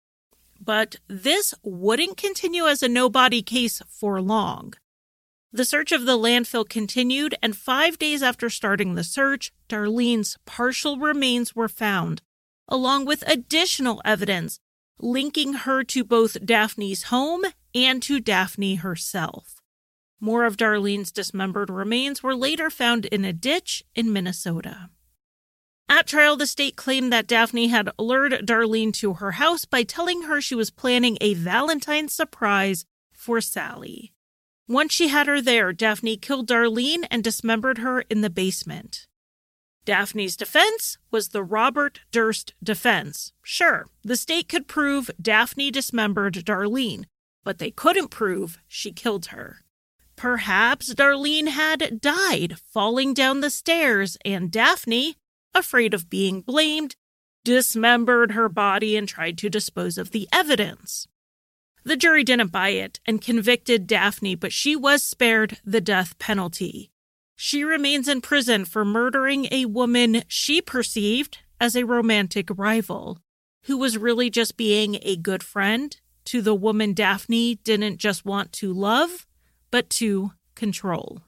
But this wouldn't continue as a no-body case for long. The search of the landfill continued, and five days after starting the search, Darlene's partial remains were found, along with additional evidence linking her to both Daphne's home and to Daphne herself. More of Darlene's dismembered remains were later found in a ditch in Minnesota. At trial, the state claimed that Daphne had lured Darlene to her house by telling her she was planning a Valentine's surprise for Sally. Once she had her there, Daphne killed Darlene and dismembered her in the basement. Daphne's defense was the Robert Durst defense. Sure, the state could prove Daphne dismembered Darlene, but they couldn't prove she killed her. Perhaps Darlene had died falling down the stairs, and Daphne, afraid of being blamed, dismembered her body and tried to dispose of the evidence. The jury didn't buy it and convicted Daphne, but she was spared the death penalty. She remains in prison for murdering a woman she perceived as a romantic rival, who was really just being a good friend to the woman Daphne didn't just want to love, but to control.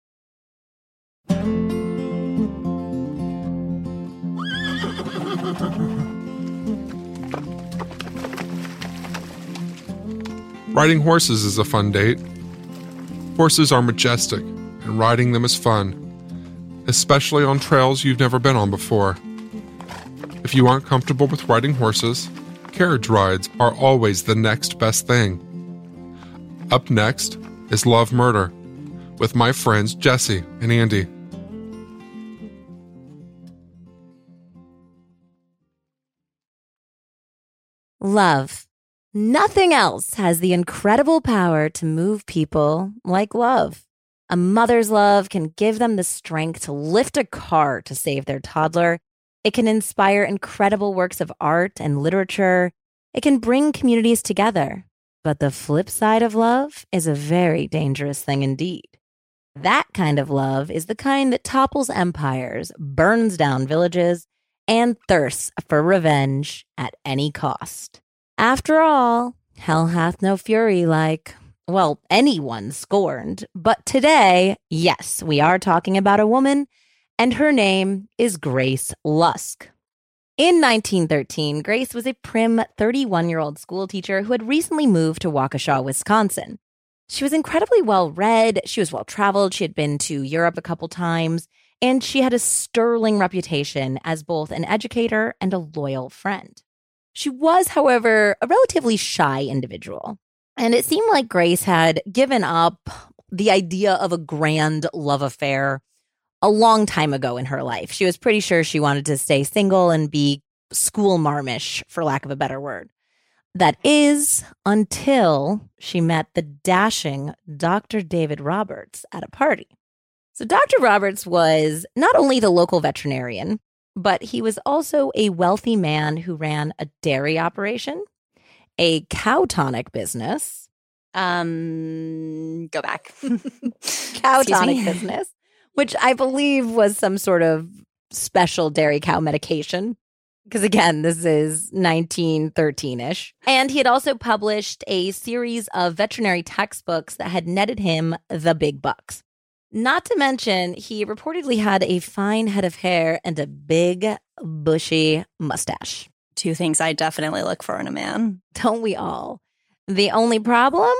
Riding horses is a fun date. Horses are majestic, and riding them is fun, especially on trails you've never been on before. If you aren't comfortable with riding horses, carriage rides are always the next best thing. Up next is Love Murder with my friends Jesse and Andy.
Love. Nothing else has the incredible power to move people like love. A mother's love can give them the strength to lift a car to save their toddler. It can inspire incredible works of art and literature. It can bring communities together. But the flip side of love is a very dangerous thing indeed. That kind of love is the kind that topples empires, burns down villages, and thirsts for revenge at any cost. After all, hell hath no fury like, well, anyone scorned. But today, yes, we are talking about a woman, and her name is Grace Lusk. In nineteen thirteen, Grace was a prim thirty-one-year-old schoolteacher who had recently moved to Waukesha, Wisconsin. She was incredibly well-read, she was well-traveled, she had been to Europe a couple times, and she had a sterling reputation as both an educator and a loyal friend. She was, however, a relatively shy individual, and it seemed like Grace had given up the idea of a grand love affair a long time ago in her life. She was pretty sure she wanted to stay single and be school marmish, for lack of a better word. That is, until she met the dashing Doctor David Roberts at a party. So Doctor Roberts was not only the local veterinarian, but he was also a wealthy man who ran a dairy operation, a cow tonic business.
Um, go back.
Cow tonic business, which I believe was some sort of special dairy cow medication. Because again, this is nineteen thirteen-ish. And he had also published a series of veterinary textbooks that had netted him the big bucks. Not to mention, he reportedly had a fine head of hair and a big, bushy mustache.
Two things I definitely look for in a man.
Don't we all? The only problem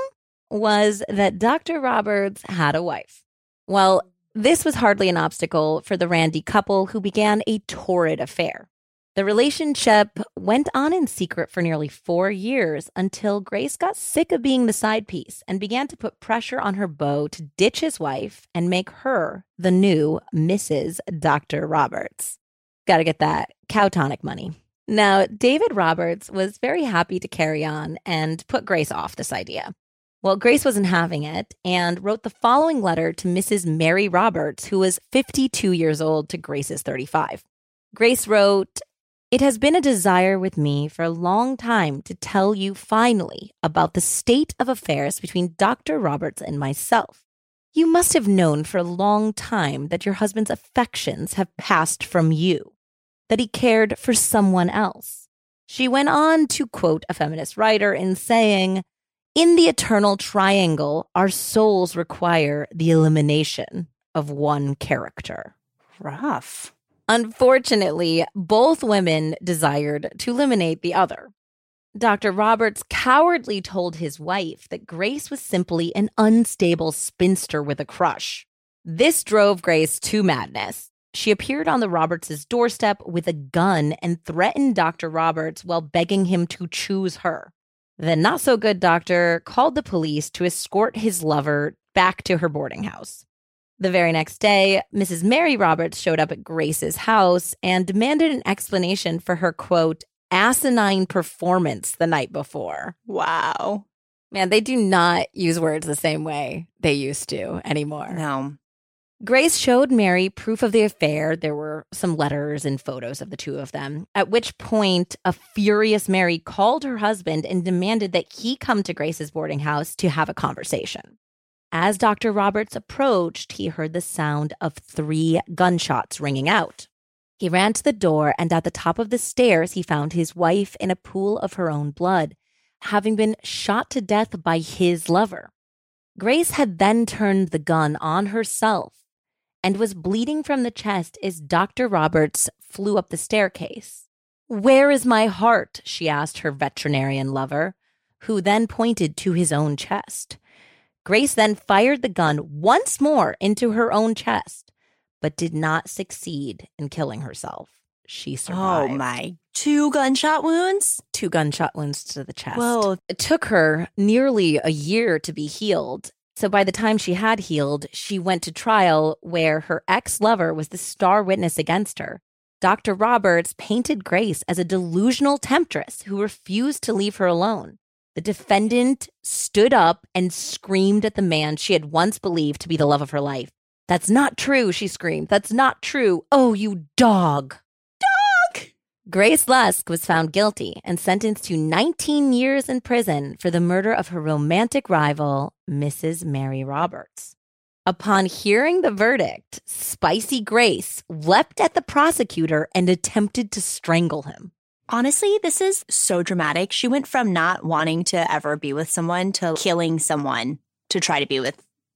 was that Doctor Roberts had a wife. Well, this was hardly an obstacle for the Randy couple, who began a torrid affair. The relationship went on in secret for nearly four years until Grace got sick of being the side piece and began to put pressure on her beau to ditch his wife and make her the new Missus Doctor Roberts. Got to get that cow tonic money. Now, David Roberts was very happy to carry on and put Grace off this idea. Well, Grace wasn't having it and wrote the following letter to Missus Mary Roberts, who was fifty-two years old to Grace's thirty-five. Grace wrote, "It has been a desire with me for a long time to tell you finally about the state of affairs between Doctor Roberts and myself. You must have known for a long time that your husband's affections have passed from you, that he cared for someone else." She went on to quote a feminist writer in saying, "In the eternal triangle, our souls require the elimination of one character."
Rough.
Unfortunately, both women desired to eliminate the other. Doctor Roberts cowardly told his wife that Grace was simply an unstable spinster with a crush. This drove Grace to madness. She appeared on the Roberts' doorstep with a gun and threatened Doctor Roberts while begging him to choose her. The not-so-good doctor called the police to escort his lover back to her boarding house. The very next day, Missus Mary Roberts showed up at Grace's house and demanded an explanation for her, quote, asinine performance the night before.
Wow.
Man, they do not use words the same way they used to anymore.
No.
Grace showed Mary proof of the affair. There were some letters and photos of the two of them, at which point a furious Mary called her husband and demanded that he come to Grace's boarding house to have a conversation. As Doctor Roberts approached, he heard the sound of three gunshots ringing out. He ran to the door, and at the top of the stairs, he found his wife in a pool of her own blood, having been shot to death by his lover. Grace had then turned the gun on herself and was bleeding from the chest as Doctor Roberts flew up the staircase. "Where is my heart?" she asked her veterinarian lover, who then pointed to his own chest. Grace then fired the gun once more into her own chest, but did not succeed in killing herself. She survived.
Oh my, two gunshot wounds?
Two gunshot wounds to the chest.
Whoa.
It took her nearly a year to be healed. So by the time she had healed, she went to trial where her ex-lover was the star witness against her. Doctor Roberts painted Grace as a delusional temptress who refused to leave her alone. The defendant stood up and screamed at the man she had once believed to be the love of her life. "That's not true," she screamed. "That's not true. Oh, you dog."
Dog!
Grace Lusk was found guilty and sentenced to nineteen years in prison for the murder of her romantic rival, Missus Mary Roberts. Upon hearing the verdict, Spicy Grace leapt at the prosecutor and attempted to strangle him.
Honestly, this is so dramatic. She went from not wanting to ever be with someone to killing someone to try to be with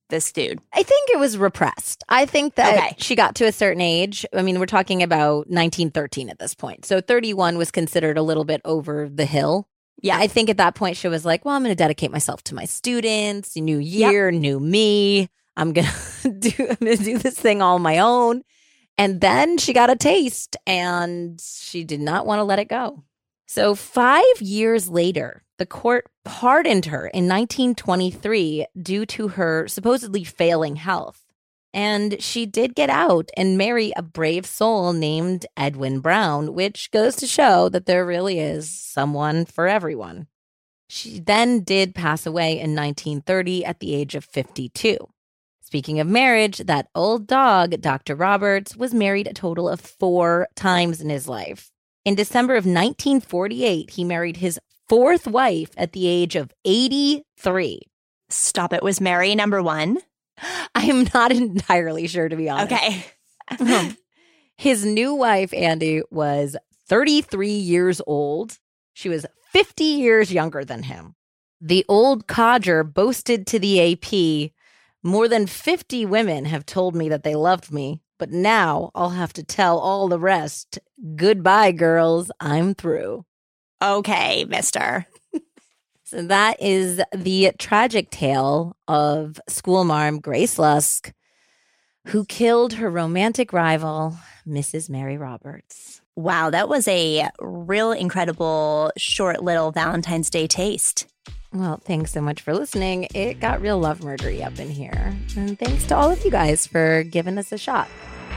this dude?
I think it was repressed. I think that
Okay.
she got to a certain age. I mean, we're talking about nineteen thirteen at this point. So thirty-one was considered a little bit over the hill.
Yeah.
I think at that point she was like, well, I'm going to dedicate myself to my students. New year, yep. new me. I'm going to do I'm going to do this thing all on my own. And then she got a taste and she did not want to let it go. So five years later, the court pardoned her in nineteen twenty-three due to her supposedly failing health. And she did get out and marry a brave soul named Edwin Brown, which goes to show that there really is someone for everyone. She then did pass away in nineteen thirty at the age of fifty-two. Speaking of marriage, that old dog, Doctor Roberts, was married a total of four times in his life. In December of nineteen forty-eight, he married his fourth wife at the age of eighty-three.
Stop it. Was Mary number one?
I am not entirely sure, to be honest.
Okay.
His new wife, Andy, was thirty-three years old. She was fifty years younger than him. The old codger boasted to the A P, more than fifty women have told me that they loved me, but now I'll have to tell all the rest, goodbye, girls, I'm through.
Okay, mister.
So that is the tragic tale of schoolmarm Grace Lusk, who killed her romantic rival, Missus Mary Roberts.
Wow, that was a real incredible, short little Valentine's Day taste.
Well, thanks so much for listening. It got real love murdery up in here. And thanks to all of you guys for giving us a shot.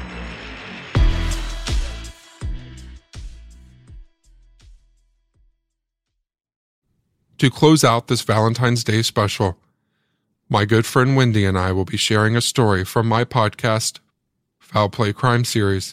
To close out this Valentine's Day special, my good friend Wendy and I will be sharing a story from my podcast, Foul Play Crime Series.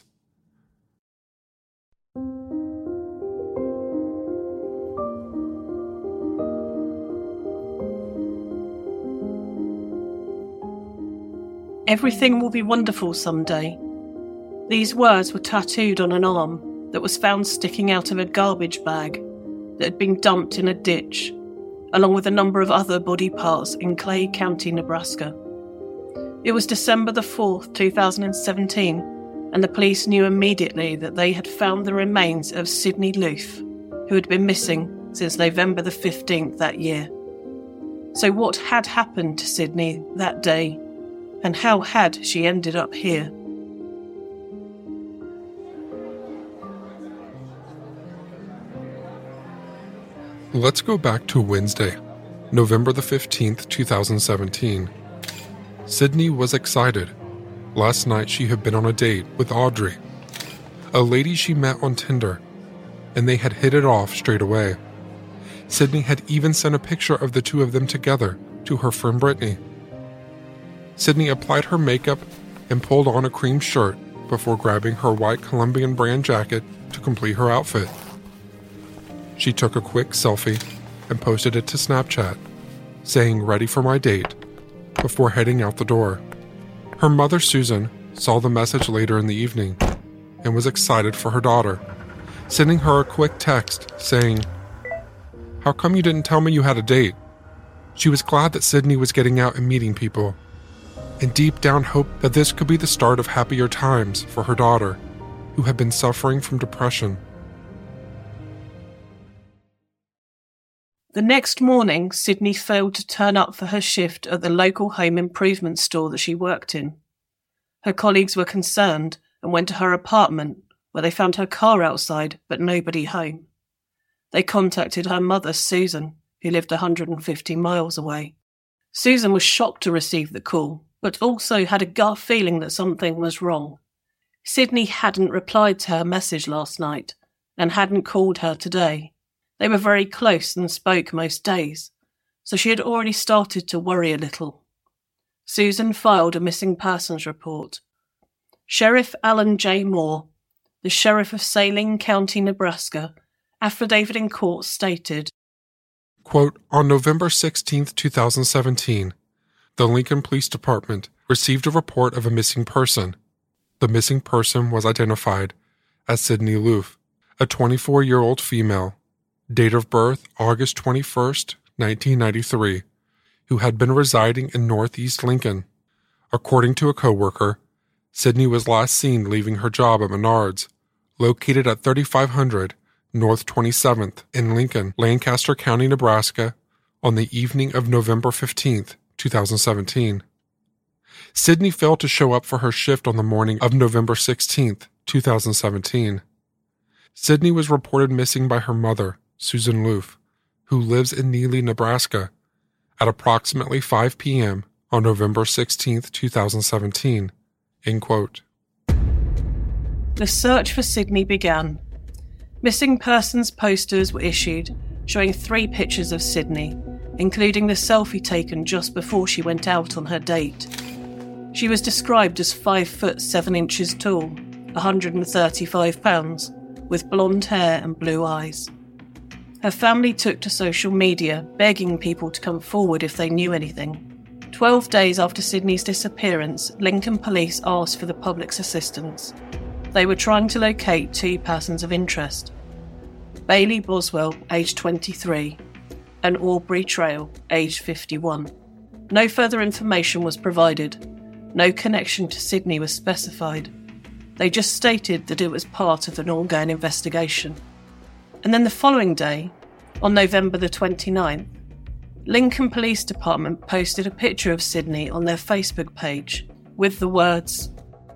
Everything will be wonderful someday. These words were tattooed on an arm that was found sticking out of a garbage bag that had been dumped in a ditch, along with a number of other body parts in Clay County, Nebraska. It was December the fourth, two thousand seventeen, and the police knew immediately that they had found the remains of Sydney Luth, who had been missing since November the fifteenth that year. So what had happened to Sydney that day, and how had she ended up here?
Let's go back to Wednesday, November the fifteenth, two thousand seventeen. Sydney was excited. Last night she had been on a date with Audrey, a lady she met on Tinder, and they had hit it off straight away. Sydney had even sent a picture of the two of them together to her friend Brittany. Sydney applied her makeup and pulled on a cream shirt before grabbing her white Colombian brand jacket to complete her outfit. She took a quick selfie and posted it to Snapchat, saying ready for my date, before heading out the door. Her mother, Susan, saw the message later in the evening and was excited for her daughter, sending her a quick text saying, "How come you didn't tell me you had a date?" She was glad that Sydney was getting out and meeting people, and deep down hoped that this could be the start of happier times for her daughter, who had been suffering from depression.
The next morning, Sydney failed to turn up for her shift at the local home improvement store that she worked in. Her colleagues were concerned and went to her apartment, where they found her car outside but nobody home. They contacted her mother, Susan, who lived one hundred fifty miles away. Susan was shocked to receive the call, but also had a gut feeling that something was wrong. Sydney hadn't replied to her message last night and hadn't called her today. They were very close and spoke most days, so she had already started to worry a little. Susan filed a missing persons report. Sheriff Alan J. Moore, the sheriff of Saline County, Nebraska, affidavit in court stated,
Quote, on November sixteenth, two thousand seventeen, the Lincoln Police Department received a report of a missing person. The missing person was identified as Sydney Luth, a twenty-four-year-old female. Date of birth, August twenty-first, nineteen ninety-three. who had been residing in northeast Lincoln. According to a coworker, Sydney was last seen leaving her job at Menards, located at thirty-five hundred North twenty-seventh in Lincoln, Lancaster County, Nebraska, on the evening of November fifteenth, twenty seventeen. Sydney failed to show up for her shift on the morning of November sixteenth, twenty seventeen. Sydney was reported missing by her mother, Susan Loof, who lives in Neely, Nebraska, at approximately five p.m. on November sixteenth, twenty seventeen. End quote.
The search for Sydney began. Missing persons posters were issued showing three pictures of Sydney, including the selfie taken just before she went out on her date. She was described as five foot seven inches tall, one hundred thirty-five pounds, with blonde hair and blue eyes. Her family took to social media, begging people to come forward if they knew anything. Twelve days after Sydney's disappearance, Lincoln police asked for the public's assistance. They were trying to locate two persons of interest: Bailey Boswell, aged twenty-three, and Aubrey Trail, aged fifty-one. No further information was provided. No connection to Sydney was specified. They just stated that it was part of an ongoing investigation. And then the following day, on November the twenty-ninth, Lincoln Police Department posted a picture of Sydney on their Facebook page with the words,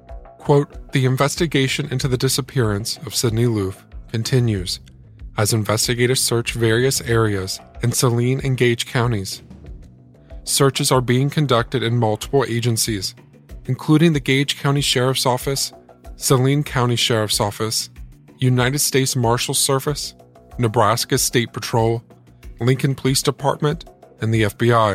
quote, "The investigation into the disappearance of Sydney Loof continues as investigators search various areas in Saline and Gage counties. Searches are being conducted in multiple agencies, including the Gage County Sheriff's Office, Saline County Sheriff's Office, United States Marshals Service, Nebraska State Patrol, Lincoln Police Department, and the F B I.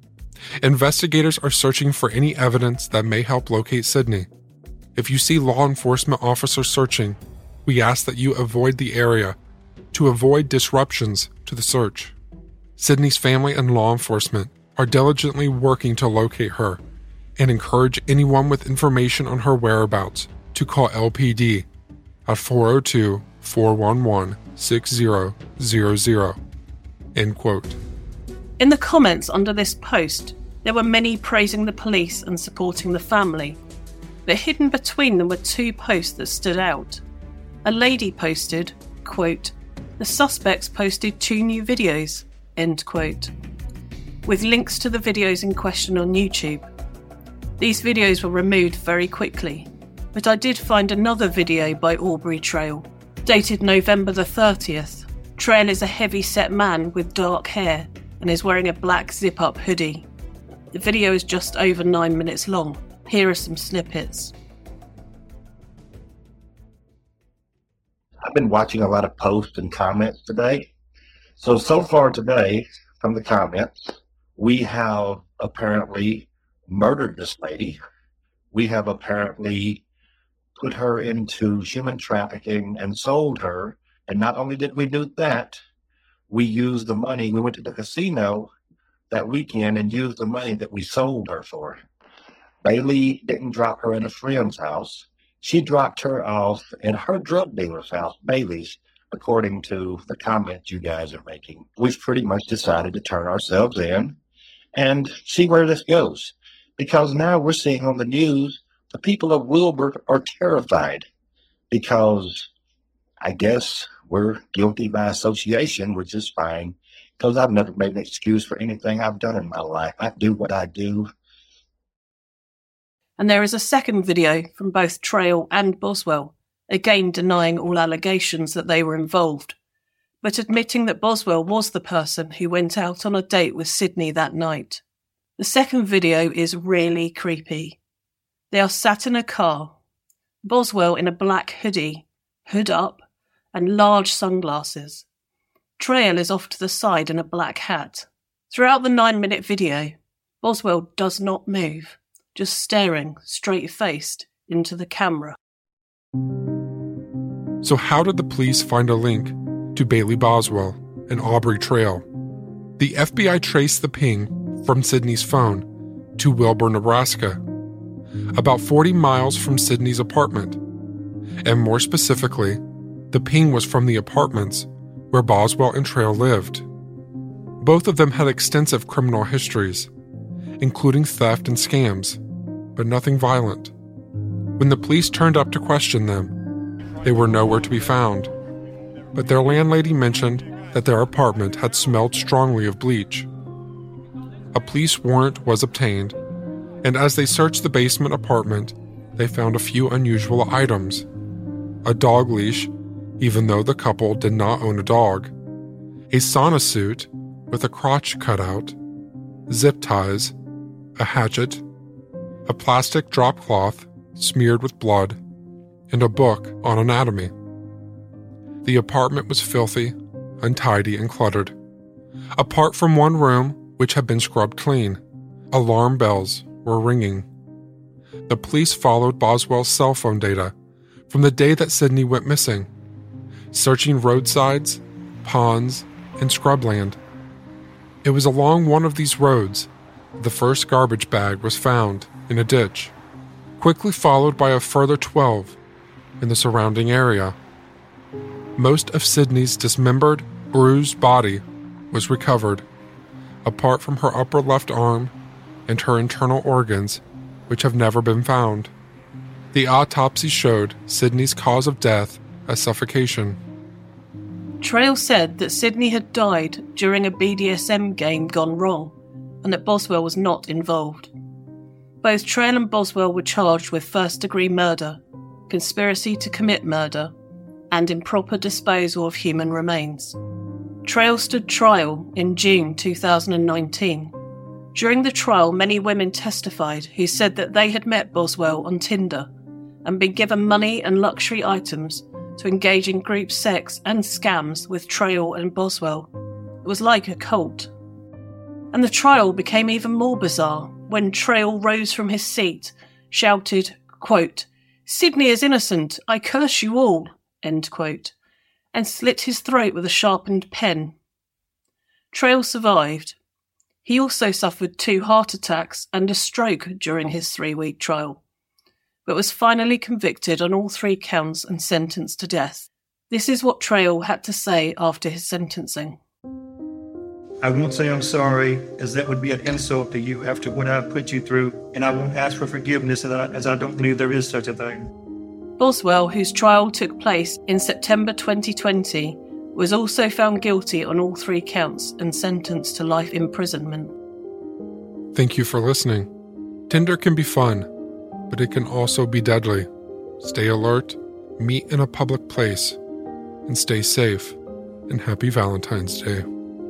Investigators are searching for any evidence that may help locate Sydney. If you see law enforcement officers searching, we ask that you avoid the area to avoid disruptions to the search. Sydney's family and law enforcement are diligently working to locate her and encourage anyone with information on her whereabouts to call L P D at four oh two, four one one, six zero zero zero. End quote.
In the comments under this post, there were many praising the police and supporting the family, but hidden between them were two posts that stood out. A lady posted, quote, "The suspects posted two new videos," end quote, with links to the videos in question on YouTube. These videos were removed very quickly, but I did find another video by Aubrey Trail, dated November the thirtieth. Trail is a heavy-set man with dark hair and is wearing a black zip-up hoodie. The video is just over nine minutes long. Here are some snippets.
I've been watching a lot of posts and comments today. So, so far today, from the comments, we have apparently murdered this lady. We have apparently put her into human trafficking and sold her. And not only did we do that, we used the money. We went to the casino that weekend and used the money that we sold her for. Bailey didn't drop her at a friend's house. She dropped her off at her drug dealer's house, Bailey's, according to the comments you guys are making. We've pretty much decided to turn ourselves in and see where this goes. Because now we're seeing on the news, the people of Wilbur are terrified because I guess we're guilty by association, which is fine, because I've never made an excuse for anything I've done in my life. I do what I do.
And there is a second video from both Trail and Boswell, again denying all allegations that they were involved, but admitting that Boswell was the person who went out on a date with Sydney that night. The second video is really creepy. They are sat in a car, Boswell in a black hoodie, hood up, and large sunglasses. Trail is off to the side in a black hat. Throughout the nine-minute video, Boswell does not move, just staring straight-faced into the camera.
So how did the police find a link to Bailey Boswell and Aubrey Trail? The F B I traced the ping from Sydney's phone to Wilbur, Nebraska, about forty miles from Sydney's apartment. And more specifically, the ping was from the apartments where Boswell and Trail lived. Both of them had extensive criminal histories, including theft and scams, but nothing violent. When the police turned up to question them, they were nowhere to be found, but their landlady mentioned that their apartment had smelled strongly of bleach. A police warrant was obtained, and as they searched the basement apartment, they found a few unusual items. A dog leash, even though the couple did not own a dog. A sauna suit with a crotch cutout, zip ties, a hatchet, a plastic drop cloth smeared with blood, and a book on anatomy. The apartment was filthy, untidy, and cluttered. Apart from one room, which had been scrubbed clean, alarm bells were ringing. The police followed Boswell's cell phone data from the day that Sydney went missing, searching roadsides, ponds, and scrubland. It was along one of these roads the first garbage bag was found in a ditch, quickly followed by a further twelve in the surrounding area. Most of Sydney's dismembered, bruised body was recovered, apart from her upper left arm and her internal organs, which have never been found. The autopsy showed Sydney's cause of death as suffocation.
Trail said that Sydney had died during a B D S M game gone wrong, and that Boswell was not involved. Both Trail and Boswell were charged with first-degree murder, conspiracy to commit murder, and improper disposal of human remains. Trail stood trial in June two thousand nineteen. During the trial, many women testified who said that they had met Boswell on Tinder and been given money and luxury items to engage in group sex and scams with Trail and Boswell. It was like a cult. And the trial became even more bizarre when Trail rose from his seat, shouted, quote, "Sydney is innocent, I curse you all," end quote, and slit his throat with a sharpened pen. Trail survived. He also suffered two heart attacks and a stroke during his three-week trial, but was finally convicted on all three counts and sentenced to death. This is what Trail had to say after his sentencing.
I won't say I'm sorry, as that would be an insult to you after what I've put you through, and I won't ask for forgiveness, as I, as I don't believe there is such a thing.
Boswell, whose trial took place in September twenty twenty, was also found guilty on all three counts and sentenced to life imprisonment.
Thank you for listening. Tinder can be fun, but it can also be deadly. Stay alert, meet in a public place, and stay safe. And happy Valentine's Day.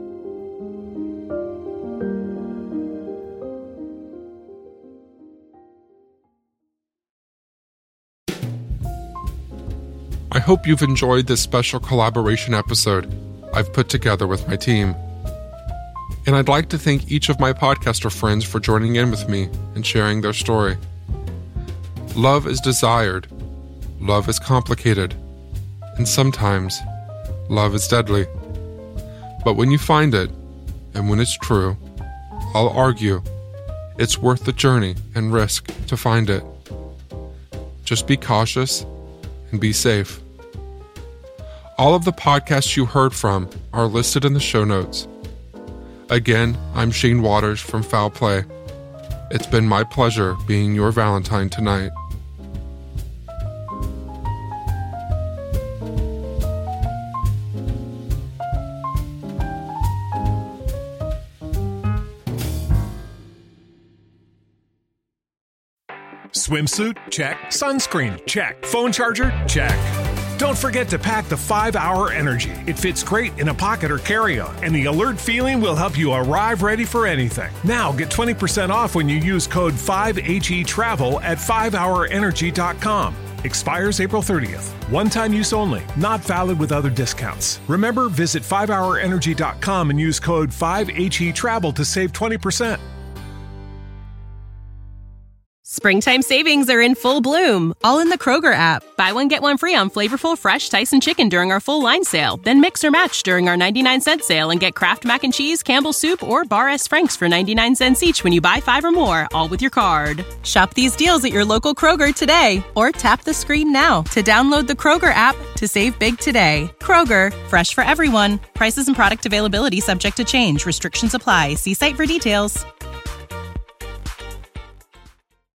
I hope you've enjoyed this special collaboration episode I've put together with my team. And I'd like to thank each of my podcaster friends for joining in with me and sharing their story. Love is desired, love is complicated, and sometimes love is deadly. But when you find it, and when it's true, I'll argue it's worth the journey and risk to find it. Just be cautious and be safe. All of the podcasts you heard from are listed in the show notes. Again, I'm Shane Waters from Foul Play. It's been my pleasure being your Valentine tonight.
Swimsuit? Check. Sunscreen? Check. Phone charger? Check. Don't forget to pack the five hour Energy. It fits great in a pocket or carry-on, and the alert feeling will help you arrive ready for anything. Now get twenty percent off when you use code five H E Travel at five hour energy dot com. Expires April thirtieth. One-time use only. Not valid with other discounts. Remember, visit five hour energy dot com and use code five H E Travel to save twenty percent.
Springtime savings are in full bloom, all in the Kroger app. Buy one, get one free on flavorful, fresh Tyson chicken during our full line sale. Then mix or match during our ninety-nine cent sale and get Kraft Mac and Cheese, Campbell's Soup, or Bar S. Frank's for ninety-nine cents each when you buy five or more, all with your card. Shop these deals at your local Kroger today, or tap the screen now to download the Kroger app to save big today. Kroger, fresh for everyone. Prices and product availability subject to change. Restrictions apply. See site for details.